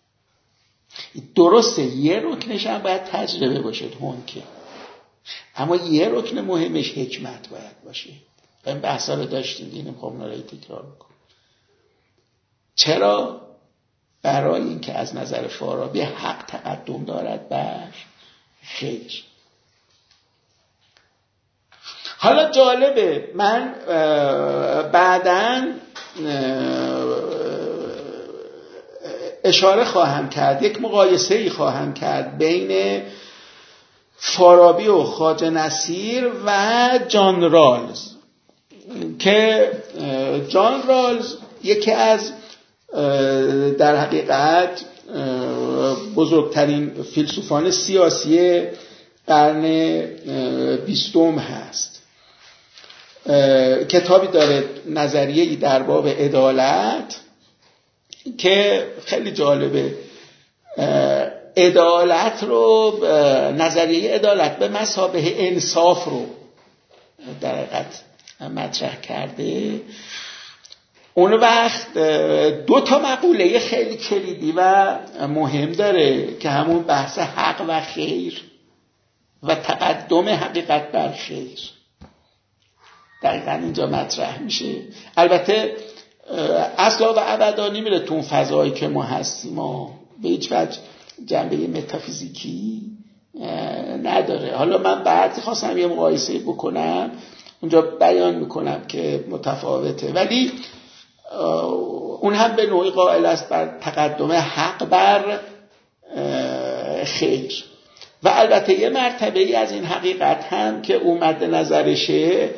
درسته یه رکنش هم باید تجربه باشه هنکه، اما یه رکن مهمش حکمت باید باشه. این بحثا رو داشتیم، اینم خب نرایی تکرار میکنم. چرا؟ برای اینکه از نظر فارابی حق تقدم دارد بر خیر. حالا جالبه، من بعداً اشاره خواهم کرد، یک مقایسه ای خواهم کرد بین فارابی و خواجه نصیر و جان رالز که جان رالز یکی از در حقیقت بزرگترین فیلسوفان سیاسی قرن بیستم هست. کتابی داره نظریه‌ای در باب عدالت که خیلی جالبه. عدالت رو، نظریه عدالت به مثابه انصاف رو در حقیقت مطرح کرده. اون وقت دو تا مقوله خیلی کلیدی و مهم داره که همون بحث حق و خیر و تقدم حقیقت بر خیر دقیقا اینجا مطرح میشه. البته اصلا و ابدا نمیره تو اون فضایی که ما هستیم، ما به هیچ وجه جنبه متافیزیکی نداره. حالا من بعد خواستم یه مقایسه بکنم، اونجا بیان میکنم که متفاوته، ولی اون هم به نوعی قائل است بر تقدم حق بر خیر. و البته یه مرتبه ای از این حقیقت هم که اومد نظرشه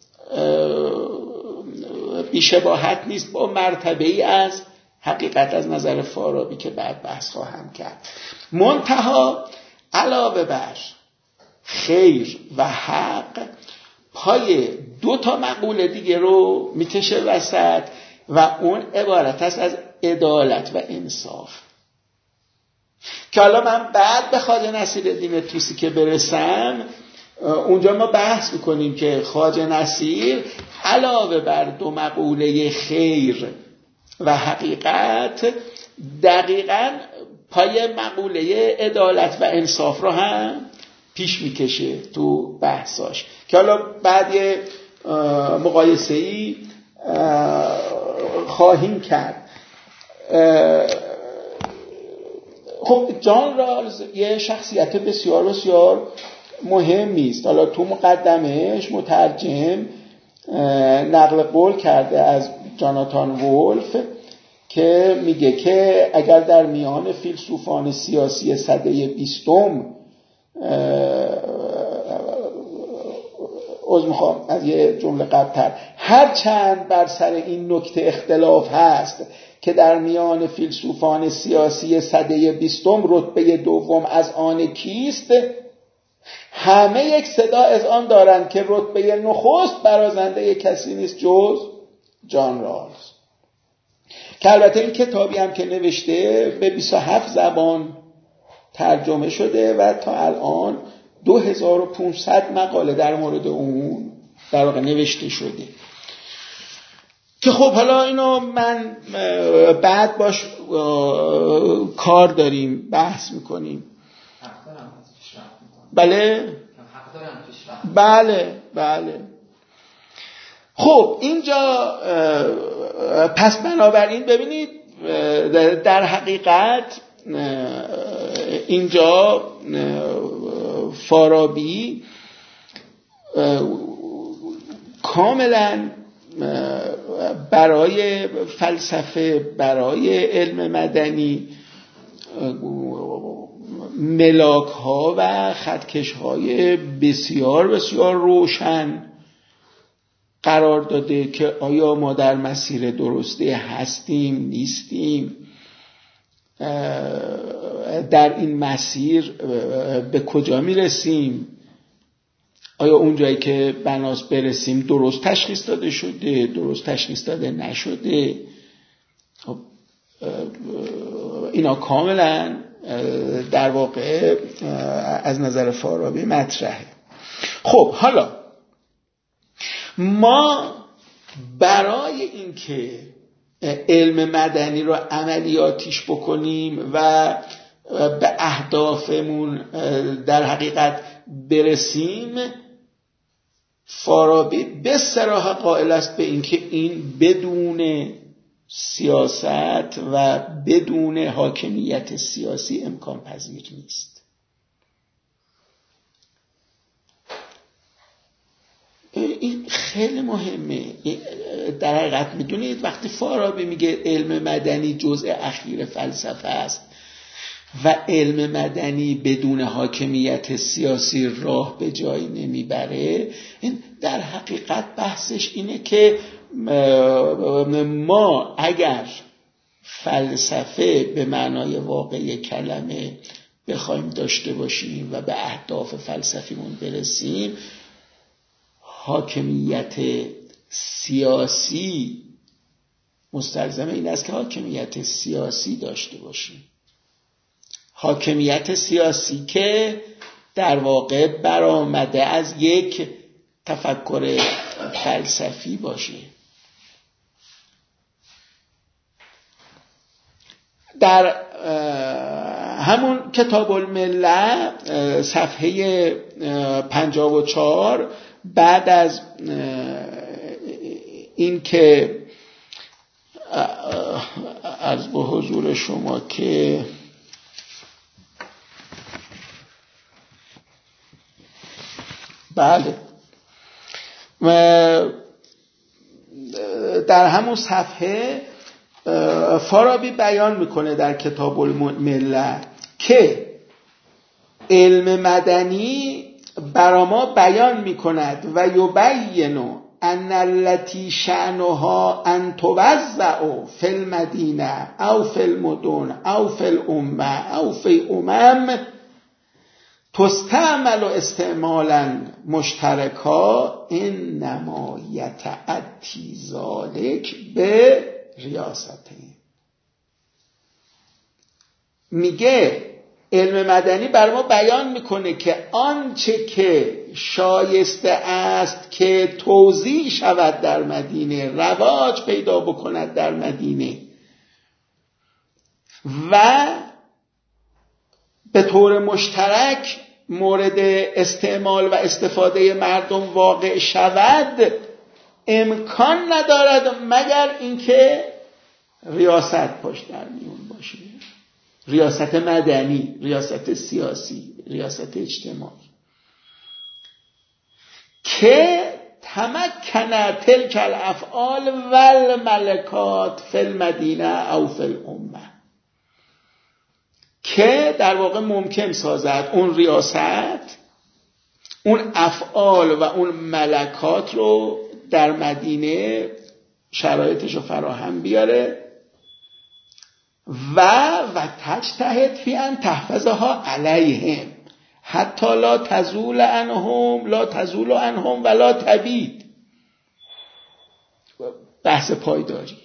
بی‌شباهت نیست با مرتبه ای از حقیقت از نظر فارابی که بعد بحث خواهم کرد. منتها علاوه بر خیر و حق پای دو تا مقوله دیگه رو میکشه وسط و اون عبارت است از عدالت و انصاف که حالا من بعد به خواجه نصیرالدین طوسی که برسم اونجا ما بحث میکنیم که خواجه نصیر علاوه بر دو مقوله خیر و حقیقت دقیقاً پای مقوله عدالت و انصاف رو هم پیش میکشه تو بحثاش که حالا بعد یه مقایسه‌ای خواهیم کرد. خب جان رالز یه شخصیت بسیار بسیار مهمی است. حالا تو مقدمش مترجم نقل قول کرده از جاناتان وولف که میگه که اگر در میان فیلسوفان سیاسی سده بیستم عذر میخوام از یه جمله قبلتر هر چند بر سر این نکته اختلاف هست که در میان فیلسوفان سیاسی سده بیستم رتبه دوم از آن کیست، همه یک صدا از آن دارند که رتبه نخست برازنده کسی نیست جز جان رالز، که البته این کتابی هم که نوشته به بیست و هفت زبان ترجمه شده و تا الان دو هزار و پانصد مقاله در مورد اون در واقع نوشته شده. که خب حالا اینو من بعد باش کار داریم، بحث میکنیم. بله بله بله. خب اینجا پس بنابراین ببینید در حقیقت اینجا فارابی کاملا برای فلسفه، برای علم مدنی ملاک ها و خطکش های بسیار بسیار روشن قرار داده که آیا ما در مسیر درسته هستیم نیستیم، در این مسیر به کجا میرسیم، آیا اون جایی که بناس برسیم درست تشخیص داده شده، درست تشخیص داده نشده. اینا کاملا در واقع از نظر فارابی مطرحه. خب حالا ما برای اینکه علم مدنی رو عملیاتیش بکنیم و به اهدافمون در حقیقت برسیم، فارابی به صراحت قائل است به اینکه این بدون سیاست و بدون حاکمیت سیاسی امکان پذیر نیست. این خیلی مهمه. در حقیقت میدونید وقتی فارابی میگه علم مدنی جزء اخیر فلسفه است و علم مدنی بدون حاکمیت سیاسی راه به جایی نمیبره، این در حقیقت بحثش اینه که ما اگر فلسفه به معنای واقعی کلمه بخوایم داشته باشیم و به اهداف فلسفیمون برسیم، حاکمیت سیاسی مستلزم این است که حاکمیت سیاسی داشته باشیم. حاکمیت سیاسی که در واقع برآمده از یک تفکر فلسفی باشه. در همون کتاب الملل صفحه پنجاه و چهار بعد از این که عرض به حضور شما که بله در همون صفحه فارابی بیان میکنه در کتاب الملل که علم مدنی برا ما بیان میکند و یبین ان التی شأنها ان توزع فی المدینه او فی المدن او فی الامه او فی امم تستعمل استعمالا مشترکا انما یتأتی ذلک به ریاسته. میگه علم مدنی بر ما بیان میکنه که آنچه که شایسته است که توزیع شود در مدینه، رواج پیدا بکند در مدینه و به طور مشترک مورد استعمال و استفاده مردم واقع شود، امکان ندارد مگر اینکه ریاست پشت در میون باشه. ریاست مدنی، ریاست سیاسی، ریاست اجتماعی که تمکن تلک الافعال و الملکات فی المدینه او فی الامه، که در واقع ممکن سازد اون ریاست، اون افعال و اون ملکات رو در مدینه شرایطش رو فراهم بیاره و و تجتهد فی ان تحفظها علیهم، حتی لا تزول عنهم لا تزول عنهم ولا تبید. بحث پایداری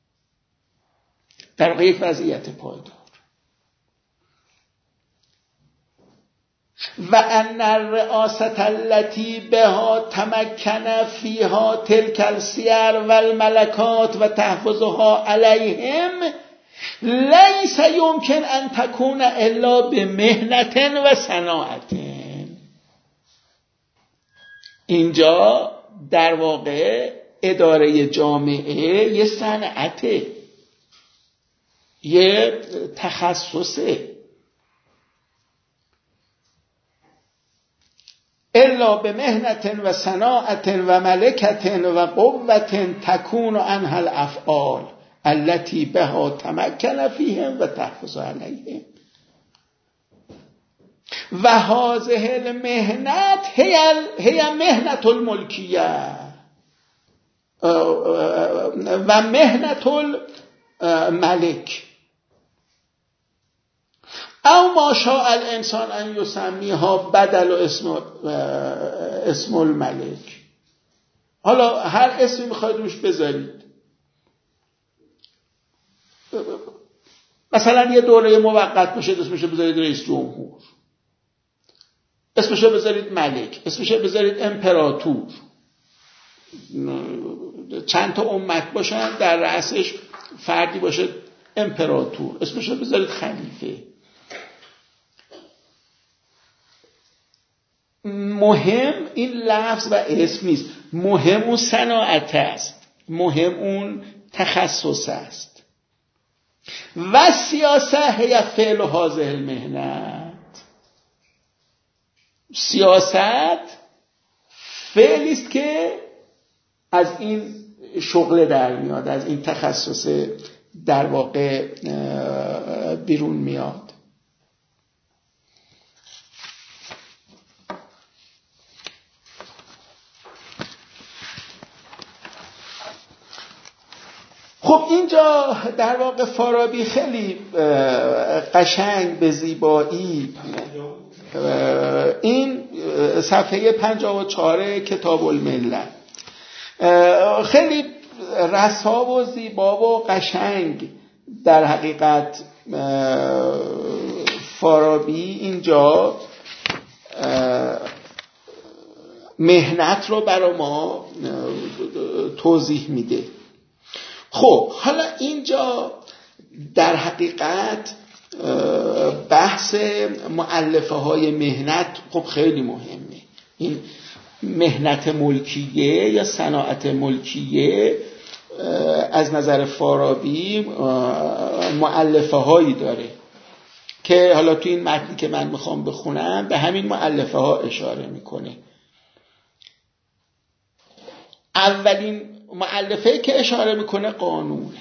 در واقع یک وضعیت پایدار. و ان الرئاسة التي بها تمکن فيها تلك السیر والملکات و تحفظها علیهم لیس یمکن ان تکون الا بمهنت و صناعت. اینجا در واقع اداره جامعه یه صنعته، یه تخصصه. الا بمهنت و صناعت و ملکت و قوت تکون عنها الافعال التي بها تمکن فیهم و تحفظ علیهم. و هذه المهنت هي هي مهنت الملکیه و مهنت الملک او ما شاء الانسان ان یسمیها بدل و اسم اسم الملک. حالا هر اسمی میخواید روش بذارید، مثلا یه دوره موقت باشه اسمش بذارید رئیس جمهور، اسمش بذارید ملک، اسمش بذارید امپراتور، چند تا امت باشن در رأسش فردی باشه امپراتور، اسمش بذارید خلیفه. مهم این لفظ و اسم نیست، مهم اون صناعت است، مهم اون تخصص است. و سیاست هی فعل هذه المهنت، سیاست فعلی است که از این شغل در میاد، از این تخصص در واقع بیرون میاد. خب اینجا در واقع فارابی خیلی قشنگ به زیبایی این صفحه پنجاه و چهار کتاب الملت خیلی رسا و زیبا و قشنگ در حقیقت فارابی اینجا مهنت رو برای ما توضیح میده. خب حالا اینجا در حقیقت بحث مؤلفه های مهنت خب خیلی مهمه. این مهنت ملکیه یا صناعت ملکیه از نظر فارابی مؤلفه هایی داره که حالا تو این متنی که من میخوام بخونم به همین مؤلفه ها اشاره میکنه. اولین مؤلفه‌ای که اشاره میکنه قانون.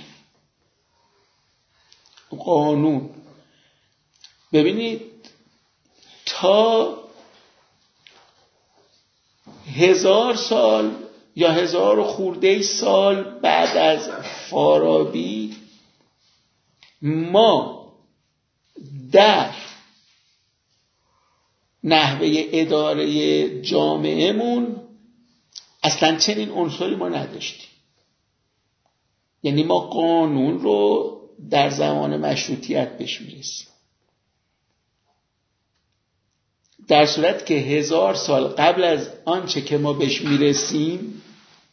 قانون ببینید تا هزار سال یا هزار و خورده سال بعد از فارابی ما در نحوه اداره جامعهمون اصلا چنین عنصری ما نداشتیم. یعنی ما قانون رو در زمان مشروطیت بهش میرسیم، در صورت که هزار سال قبل از آنچه که ما بهش میرسیم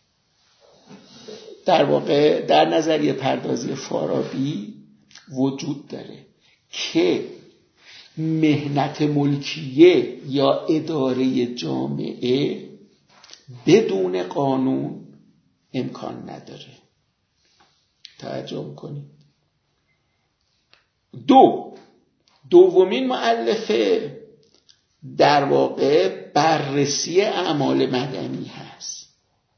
در واقع در نظریه پردازی فارابی وجود داره که مهنت ملکیه یا اداره جامعه بدون قانون امکان نداره. توجه کنید. دو دومین مؤلفه در واقع بررسی اعمال مدنی هست.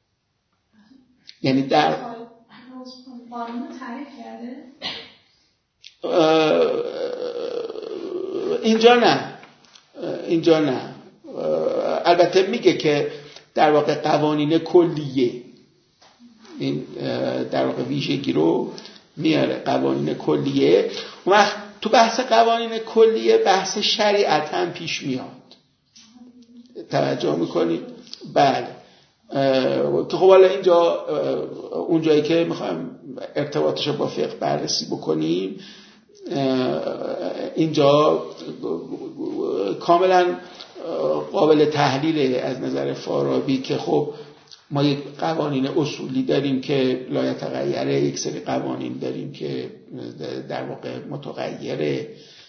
یعنی در قانون تعریف کرده؟ اینجا نه اینجا نه البته میگه که در واقع قوانین کلیه، این در واقع ویژگی رو میاره، قوانین کلیه. اون وقت تو بحث قوانین کلیه بحث شریعت هم پیش میاد. توجه میکنید؟ بله. که خب حالا اینجا اون جایی که میخوایم ارتباطش رو با فقه بررسی بکنیم، اینجا کاملا قابل تحلیل از نظر فارابی که خب ما یک قوانین اصولی داریم که لا یتغیره، یک سری قوانین داریم که در واقع متغیره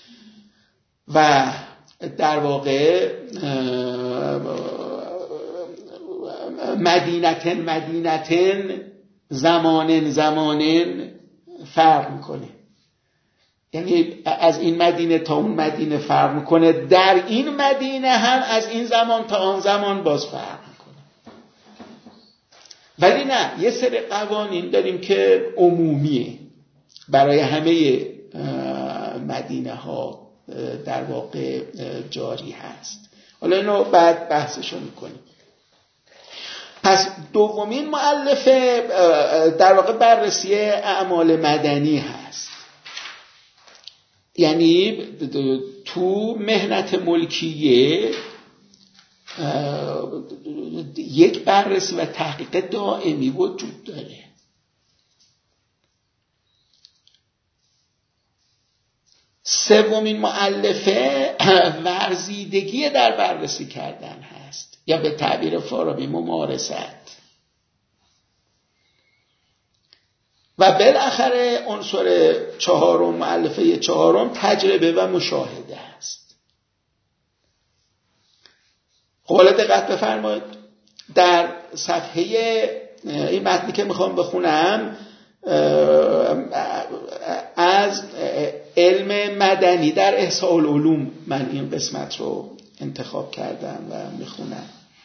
و در واقع مدینتن مدینتن زمانن زمانن فرق میکنه، یعنی از این مدینه تا اون مدینه فرق میکنه، در این مدینه هم از این زمان تا آن زمان باز فرق میکنه. ولی نه، یه سری قوانین داریم که عمومیه برای همه مدینه ها در واقع جاری هست. حالا اینو بعد بحثشو میکنیم. پس دومین مؤلف در واقع بررسی اعمال مدنی هست، یعنی تو مهنت ملکیه یک بررسی و تحقیق دائمی وجود داره. سومین مؤلفه ورزیدگی در بررسی کردن هست، یا به تعبیر فارابی ممارست. و بالاخره عنصر چهارم، مؤلفه چهارم تجربه و مشاهده است. خب حالا دقت بفرمایید، در صفحه این متنی که میخوام بخونم از علم مدنی در احصاء العلوم من این قسمت رو انتخاب کردم و میخونم.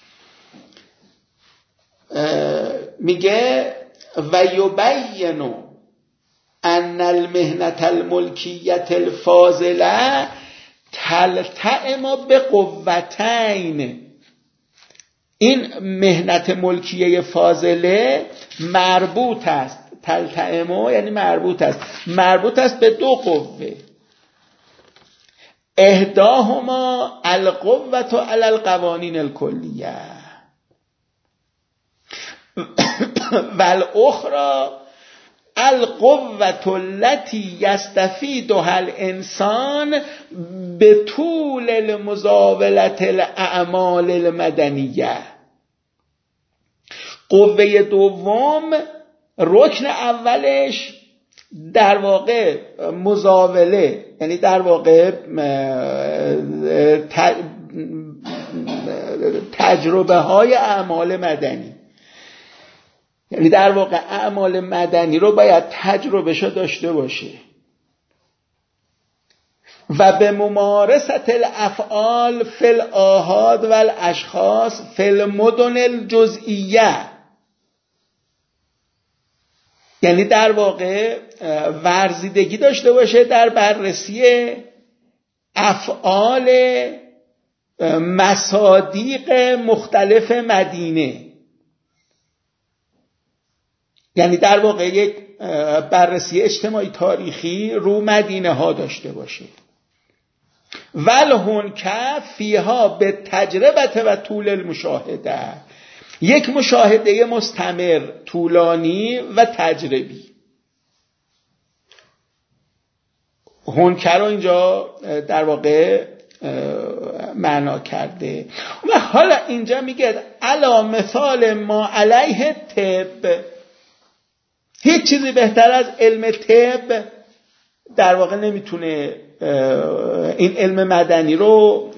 میگه و یبین ان المهنة الملکیة الفاضله تلتئم بقوتین. این مهنت ملکیه فاضله مربوط است، تلتئم یعنی مربوط است، مربوط است به دو قوه. احداهما القوة علی القوانین الکلیه و الاخرى القوة التي يستفيدها الانسان بطول المزاولة الاعمال المدنیه. قوه دوم، رکن اولش در واقع مزاوله، یعنی در واقع تجربه های اعمال مدنی، یعنی در واقع اعمال مدنی رو باید تجربهشو داشته باشه. و به ممارست الافعال فی الآحاد و الاشخاص فی المدن الجزئیه، یعنی در واقع ورزیدگی داشته باشه در بررسی افعال مصادیق مختلف مدینه، یعنی در واقع یک بررسی اجتماعی تاریخی رو مدینه ها داشته باشه. ولهن که فیها به تجربه و طول المشاهده، یک مشاهده مستمر، طولانی و تجربی. هنکر رو اینجا در واقع معنا کرده. و حالا اینجا میگه علا مثال ما علیه طب، هیچ چیزی بهتر از علم طب در واقع نمیتونه این علم مدنی رو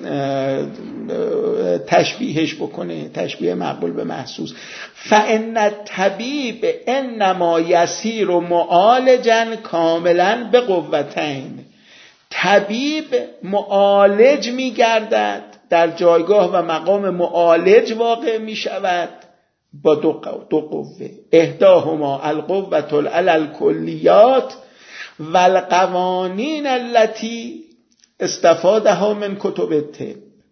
تشبیهش بکنه، تشبیه مقبول به محسوس. فان الطبیب انما یسیر معالجا کاملا به قوتین. طبیب معالج میگردد، در جایگاه و مقام معالج واقع میشود با دو قوه. احداهما القوة علی الکلیات و القوانین التي استفادها من کتب الطب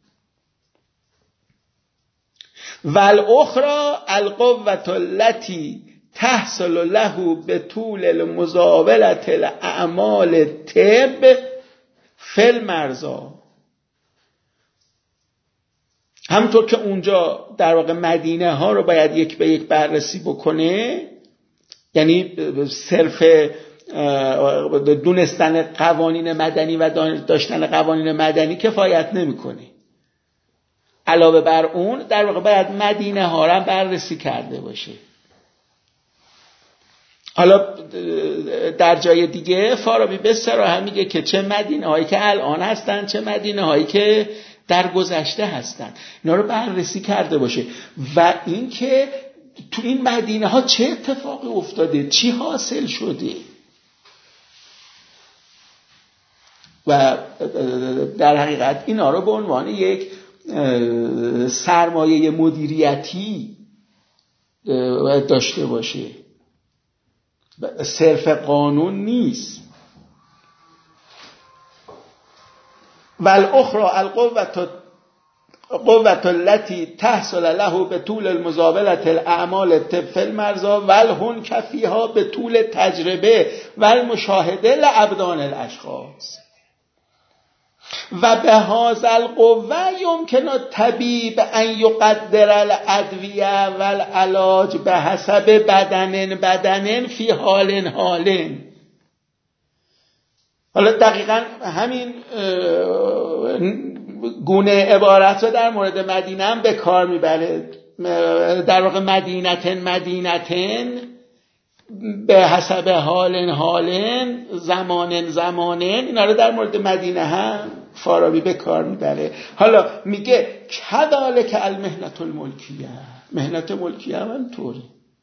و الاخرى القوة التي تحصل له بطول المزاولة الاعمال الطب فی المرضى. همونطور که اونجا در واقع مدینه ها رو باید یک به یک بررسی بکنه، یعنی صرف دونستن قوانین مدنی و داشتن قوانین مدنی کفایت نمیکنه. علاوه بر اون در واقع باید مدینه ها رو بررسی کرده باشه. حالا در جای دیگه فارابی به صراحت میگه که چه مدینه هایی که الان هستن، چه مدینه هایی که در گذشته هستن، اینا رو بررسی کرده باشه و این که تو این مدینه ها چه اتفاقی افتاده، چی حاصل شده و در حقیقت اینا رو به عنوان یک سرمایه مدیریتی داشته باشه. صرف قانون نیست. والاخرى القوة قوة التي تحصل له بطول المزاولة الاعمال طب المرضى والهنك فيها بطول تجربه والمشاهده لابدان الاشخاص و به هذا القوة يمكن الطبيب ان يقدر الادوية والعلاج بحسب بدن بدن في حال حال. حالا دقیقاً همین گونه عبارت رو در مورد مدینه هم به کار میبره. در واقع مدینتن مدینتن به حسب حال حالن زمان زمانن، اینا رو در مورد مدینه هم فارابی به کار میبره. حالا میگه کذالک المهنة الملکیه، مهنت ملکیه هم اینطوری.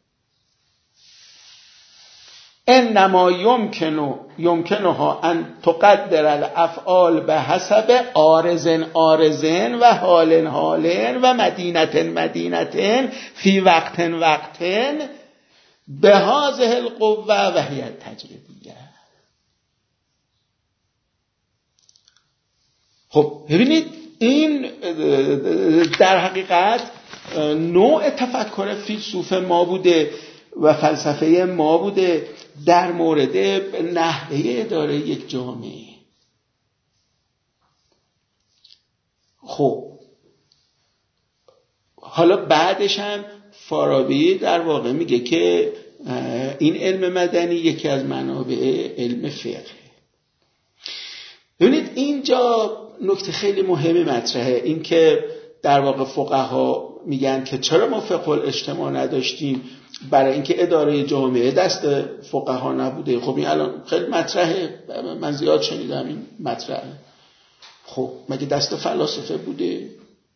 انما یمکنو یمکنها ان تقدر الافعال به حسب عارضن عارضن و حالن حالن و مدینتن مدینتن فی وقتن وقتن به هذه القوه و هی التجربیه. خب ببینید این در حقیقت نوع تفکر فیلسوف ما بوده و فلسفه ما بوده در مورد نحوه اداره یک جامعه. خب حالا بعدش هم فارابی در واقع میگه که این علم مدنی یکی از منابع علم فقه. ببینید اینجا نکته خیلی مهمی مطرحه، این که در واقع فقها میگن که چرا ما فقه الاجتماع نداشتیم، برای اینکه اداره جامعه دست فقها نبوده. خب این الان خیلی مطرحه، من زیاد شنیدم این مطرحه. خب مگه دست فلاسفه بوده؟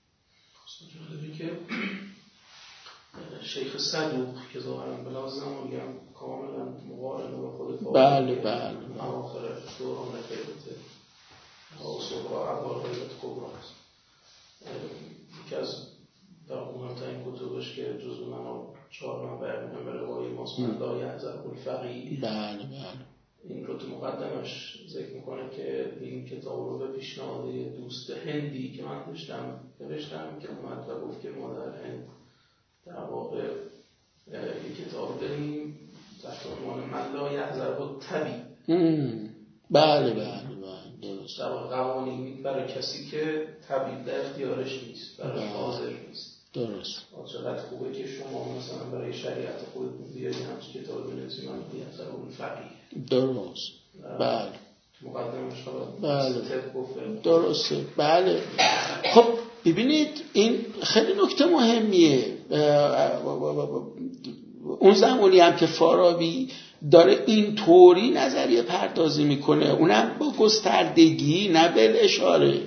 که شیخ صدوق که ظاهراً بلا زمان میگم کاملا مقارنه با خود بله بله آخر دوران خیلیت و صغرا اول خیلیت کبرا است. یکی از در مهمترین کتبش که جزو من چهار منبع مهم به روای ماست من لا یحضر الفقیه. بله بله این رو تو مقدمش ذکر میکنه که این کتاب رو به پیشنهاد دوست هندی که من داشتم نوشتم که اومد و گفت که ما در هند در واقع یک کتاب داریم تحت عنوان من لا یحضر الطبیب. بله بله بله درست. در واقع قوانینی برای کسی که طبیب در اختیارش نیست، برای حاضر نیست. درست. چقدر خوبه که شما مثلا برای شریعت خودتون بیاید همچین کتاب بنویسید من یحضر الفقیه. درست. بله. مقدمش بله درسته. بله. خب ببینید این خیلی نکته مهمیه. اون زمانی هم که فارابی داره این طوری نظریه پردازی میکنه، اونم با گستردگی نه بالاشاره.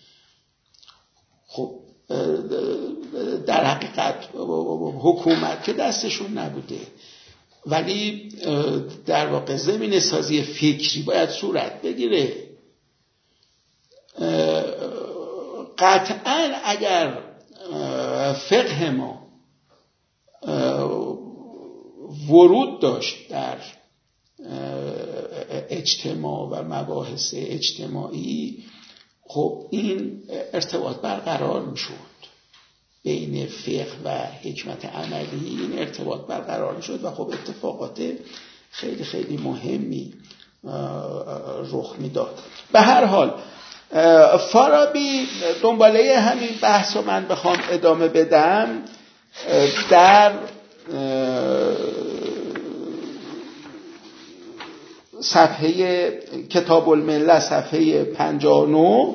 خب در حقیقت حکومت که دستشون نبوده، ولی در واقع زمین سازی فکری باید صورت بگیره. قطعاً اگر فقه ما ورود داشت در اجتماع و مباحث اجتماعی، خب این ارتباط برقرار میشد بین فقه و حکمت عملی، این ارتباط برقرار میشد و خب اتفاقات خیلی خیلی مهمی رخ میداد. به هر حال فارابی دنباله همین بحث رو من بخوام ادامه بدم در صفحه کتاب الملل صفحه پنجاه و نه.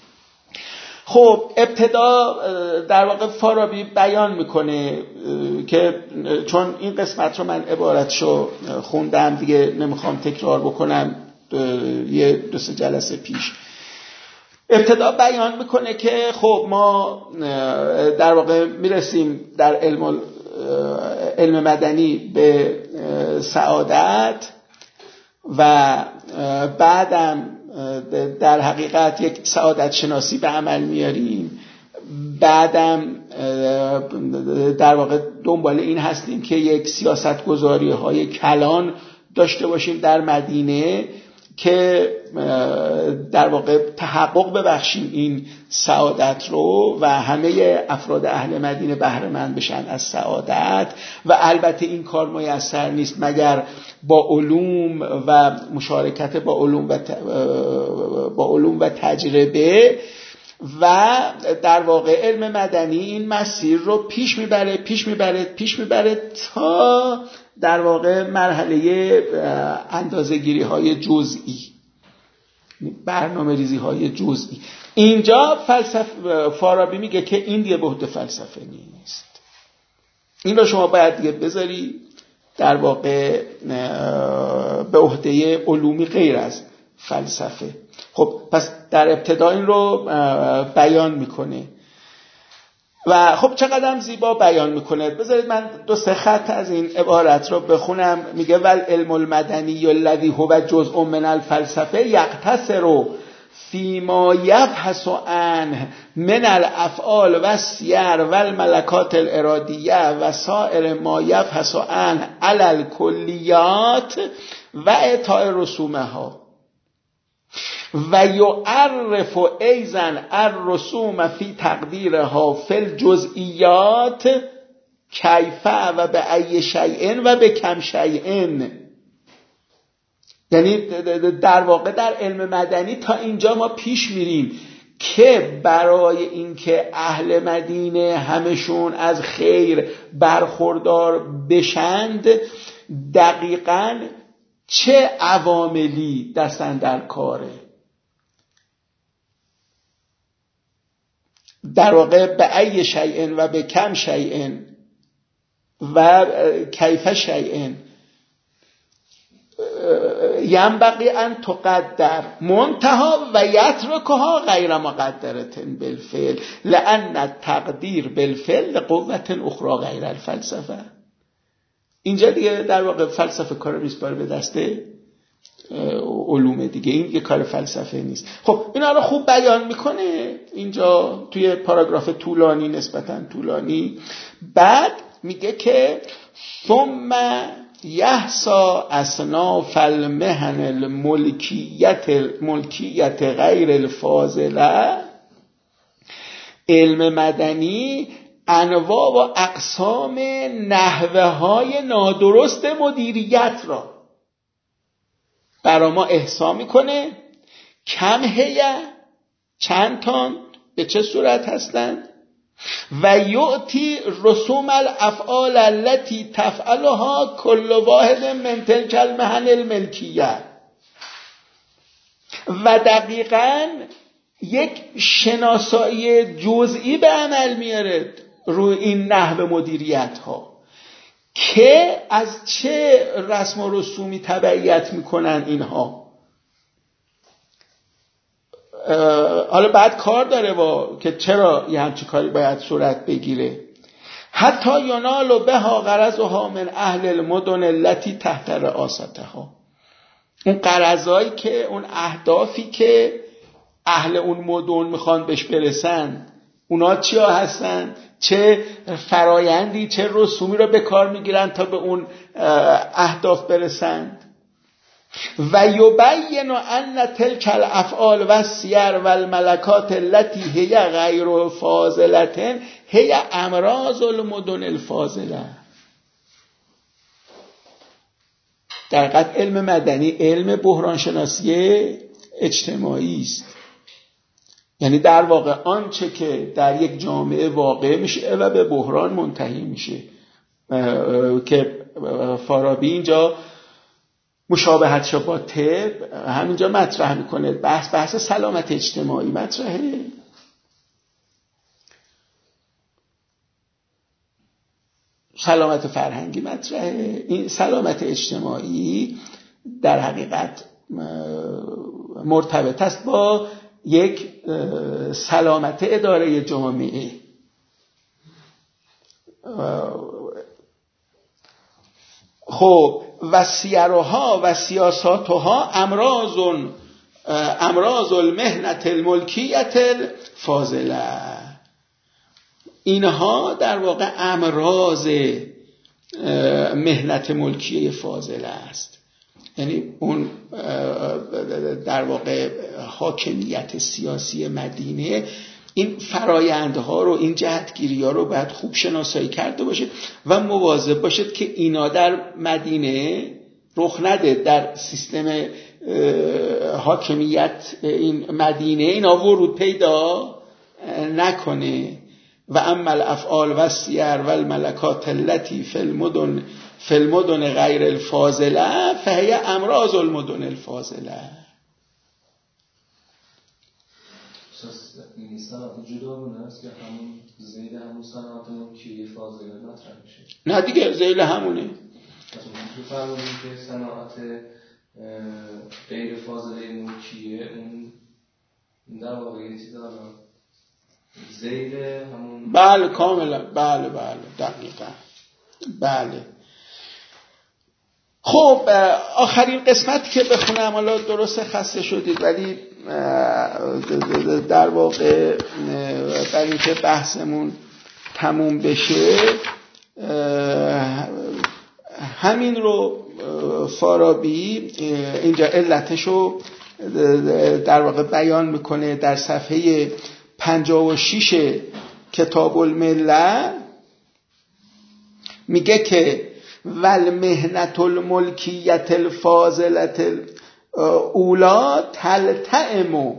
خب ابتدا در واقع فارابی بیان میکنه که چون این قسمت رو من عبارتشو خوندم دیگه نمیخوام تکرار بکنم، یه دو سه جلسه پیش ابتدا بیان میکنه که خب ما در واقع میرسیم در علم علم مدنی به سعادت و بعدم در حقیقت یک سعادت شناسی به عمل میاریم، بعدم در واقع دنبال این هستیم که یک سیاست گذاری های کلان داشته باشیم در مدینه که در واقع تحقق ببخشیم این سعادت رو و همه افراد اهل مدینه بهره مند بشن از سعادت. و البته این کار میسر نیست مگر با علوم و مشارکت با علوم و با علوم و تجربه و در واقع علم مدنی این مسیر رو پیش میبره پیش میبره پیش میبره تا در واقع مرحله اندازه‌گیری های جزئی، برنامه ریزی های جزئی. اینجا فلسفه فارابی میگه که این دیگه به عهده فلسفه نیست، این رو شما باید دیگه بذاری در واقع به عهده علومی غیر از فلسفه. خب پس در ابتدا این رو بیان میکنه و خب چقدر زیبا بیان میکنه. بذارید من دو سه خط از این عبارت رو بخونم. میگه ول علم المدنی الذی هو جزء من الفلسفه یقتصر فیما یبحث عنه من الافعال و السیر و الملکات الارادیه و سایر ما یبحث عنه علی الکلیات و اعطاء رسومها و یعرف ایضا الرسوم فی تقدیرها فی الجزئیات کیف و به ای شیء و به کم شیء. یعنی در واقع در علم مدنی تا اینجا ما پیش میریم که برای اینکه اهل مدینه همشون از خیر برخوردار بشند دقیقاً چه عواملی دستن در کاره. در واقع به ای شیء و به کم شیء و کیف شیء ینبغی ان تقدر منتها و یترکها غیر مقدرة بالفعل لان التقدیر بالفعل قوة اخرى غیر الفلسفه. اینجا دیگه در واقع فلسفه کار میسپاره به دست علوم دیگه، این یه کار فلسفه نیست. خب اینا رو خوب بیان میکنه اینجا توی پاراگراف طولانی، نسبتاً طولانی. بعد میگه که ثم یحصا اصناف المهن الملکیت ملکیت غیر الفاضله. علم مدنی انواع و اقسام نحوه های نادرست مدیریت را برای ما احصا میکنه. کم هیه، چند تان، به چه صورت هستند. و یعطی رسوم الافعال التي تفعلها کل واحد من تلک المهن الملکیه. و دقیقاً یک شناسایی جزئی به عمل میاره روی این نحو مدیریت ها که از چه رسم و رسومی تبعیت میکنن اینها. حالا بعد کار داره با که چرا یه همچی کاری باید صورت بگیره. حتی ینال بها غرضها من اهل المدن التي تحت رئاستها. اون غرضایی که اون اهدافی که اهل اون مدن میخوان بهش برسن اونا چیا هستن؟ چه فرایندی چه رسومی رو به کار میگیرن تا به اون اهداف برسند. و یبین ان تلک الافعال و السیر و الملکات التي هی غیر فاضلة هی امراض المدن الفاضله. در حقیقت علم مدنی علم بحران شناسی اجتماعی است. یعنی در واقع آنچه که در یک جامعه واقع میشه و به بحران منتهی میشه که فارابی اینجا مشابهتش با طب همینجا مطرح میکنه. بحث بحث سلامت اجتماعی مطرحه. سلامت فرهنگی مطرحه. این سلامت اجتماعی در حقیقت مرتبط است با یک سلامت اداره جامعه. خب و سیرها و سیاساتها امراض امراض المهنة الملکیت الفاضله. اینها در واقع امراض مهنت ملکیه فاضله است. یعنی اون در واقع حاکمیت سیاسی مدینه این فرایندها رو، این جهتگیری‌ها رو باید خوب شناسایی کرده باشه و مواظب باشد که اینا در مدینه رخ نده، در سیستم حاکمیت این مدینه اینا ورود پیدا نکنه. و اما الافعال و السیر و الملکات التي فی المدن فی المدن غیر الفاضله فهی امراض المدن الفاضله. این صنعت جداگونه است که همون زیل همون صنعت ملکیه فاضله مطرح میشه. نه دیگه زیل همونه. مثلا تو فرمودیم که صنعت غیر فاضله ملکیه اون در واقع یه چیز داره زیل همون. بله کاملا، بله بله دقیقا بله. خب آخرین قسمت که بخونم، حالا درست خسته شدید ولی در واقع برای اینکه بحثمون تموم بشه همین رو فارابی اینجا علتشو در واقع بیان میکنه در صفحه پنجاه و شش کتاب الملة. میگه که والمهنة الملکیة الفاضلة اولا تلتئم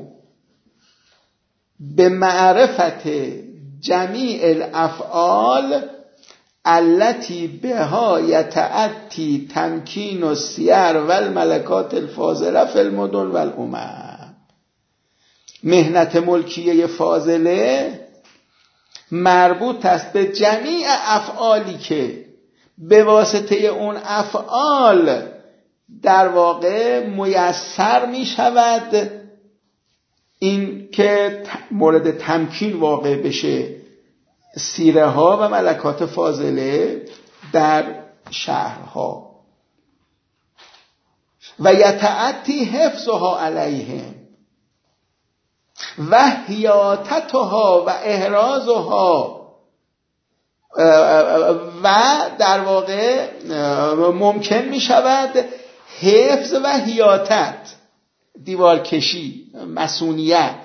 بمعرفت جمیع الافعال التي بها يتأتي تمکین السیر والملکات الفاضله فی المدن والامم. مهنت ملکیه فاضله مربوط است به جمیع افعالی که به واسطه اون افعال در واقع میسر می شود این که مورد تمکین واقع بشه سیره ها و ملکات فاضله در شهرها و یتأتی حفظها علیهم و حیاطتها و احرازها و در واقع ممکن می شود حفظ و حیاطت، دیوارکشی، مسئولیت،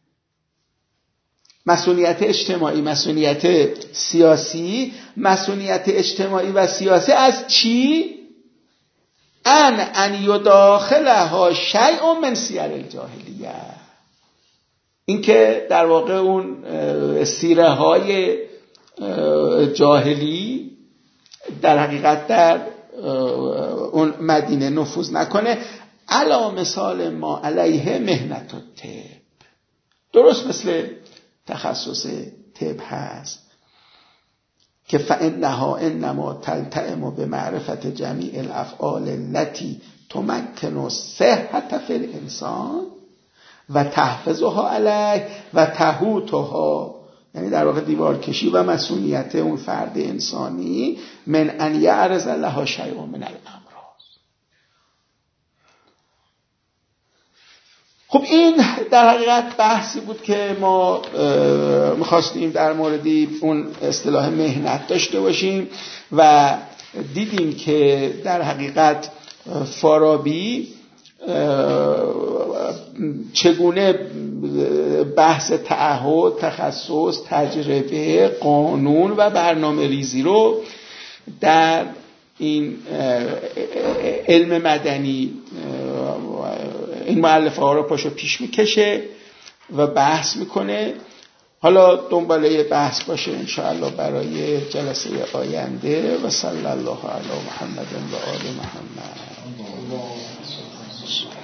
مسئولیت اجتماعی، مسئولیت سیاسی. مسئولیت اجتماعی و سیاسی از چی؟ ان ان یداخلها شیء من سیر الجاهلیه. این که در واقع اون سیره های جاهلی در حقیقت در اون مدینه نفوذ نکنه. علا مثال ما علیه مهنت الطب، درست مثل تخصص طب هست که فانها انما تلتئم بمعرفت جمیع الافعال التي تمکن الصحة فی الانسان و تحفظها علیه و تحوطها، یعنی در واقع دیوارکشی و مسئولیت اون فرد انسانی من ان یعرض لها شیء من الامراض. خب این در حقیقت بحثی بود که ما میخواستیم در موردی اون اصطلاح مهنت داشته باشیم و دیدیم که در حقیقت فارابی چگونه بحث تعهد، تخصص، تجربه، قانون و برنامه ریزی رو در این علم مدنی این مؤلفه ها رو پاشو پیش میکشه و بحث میکنه. حالا دنباله بحث باشه انشاءالله برای جلسه آینده. و صلی الله علی محمد و آل محمد.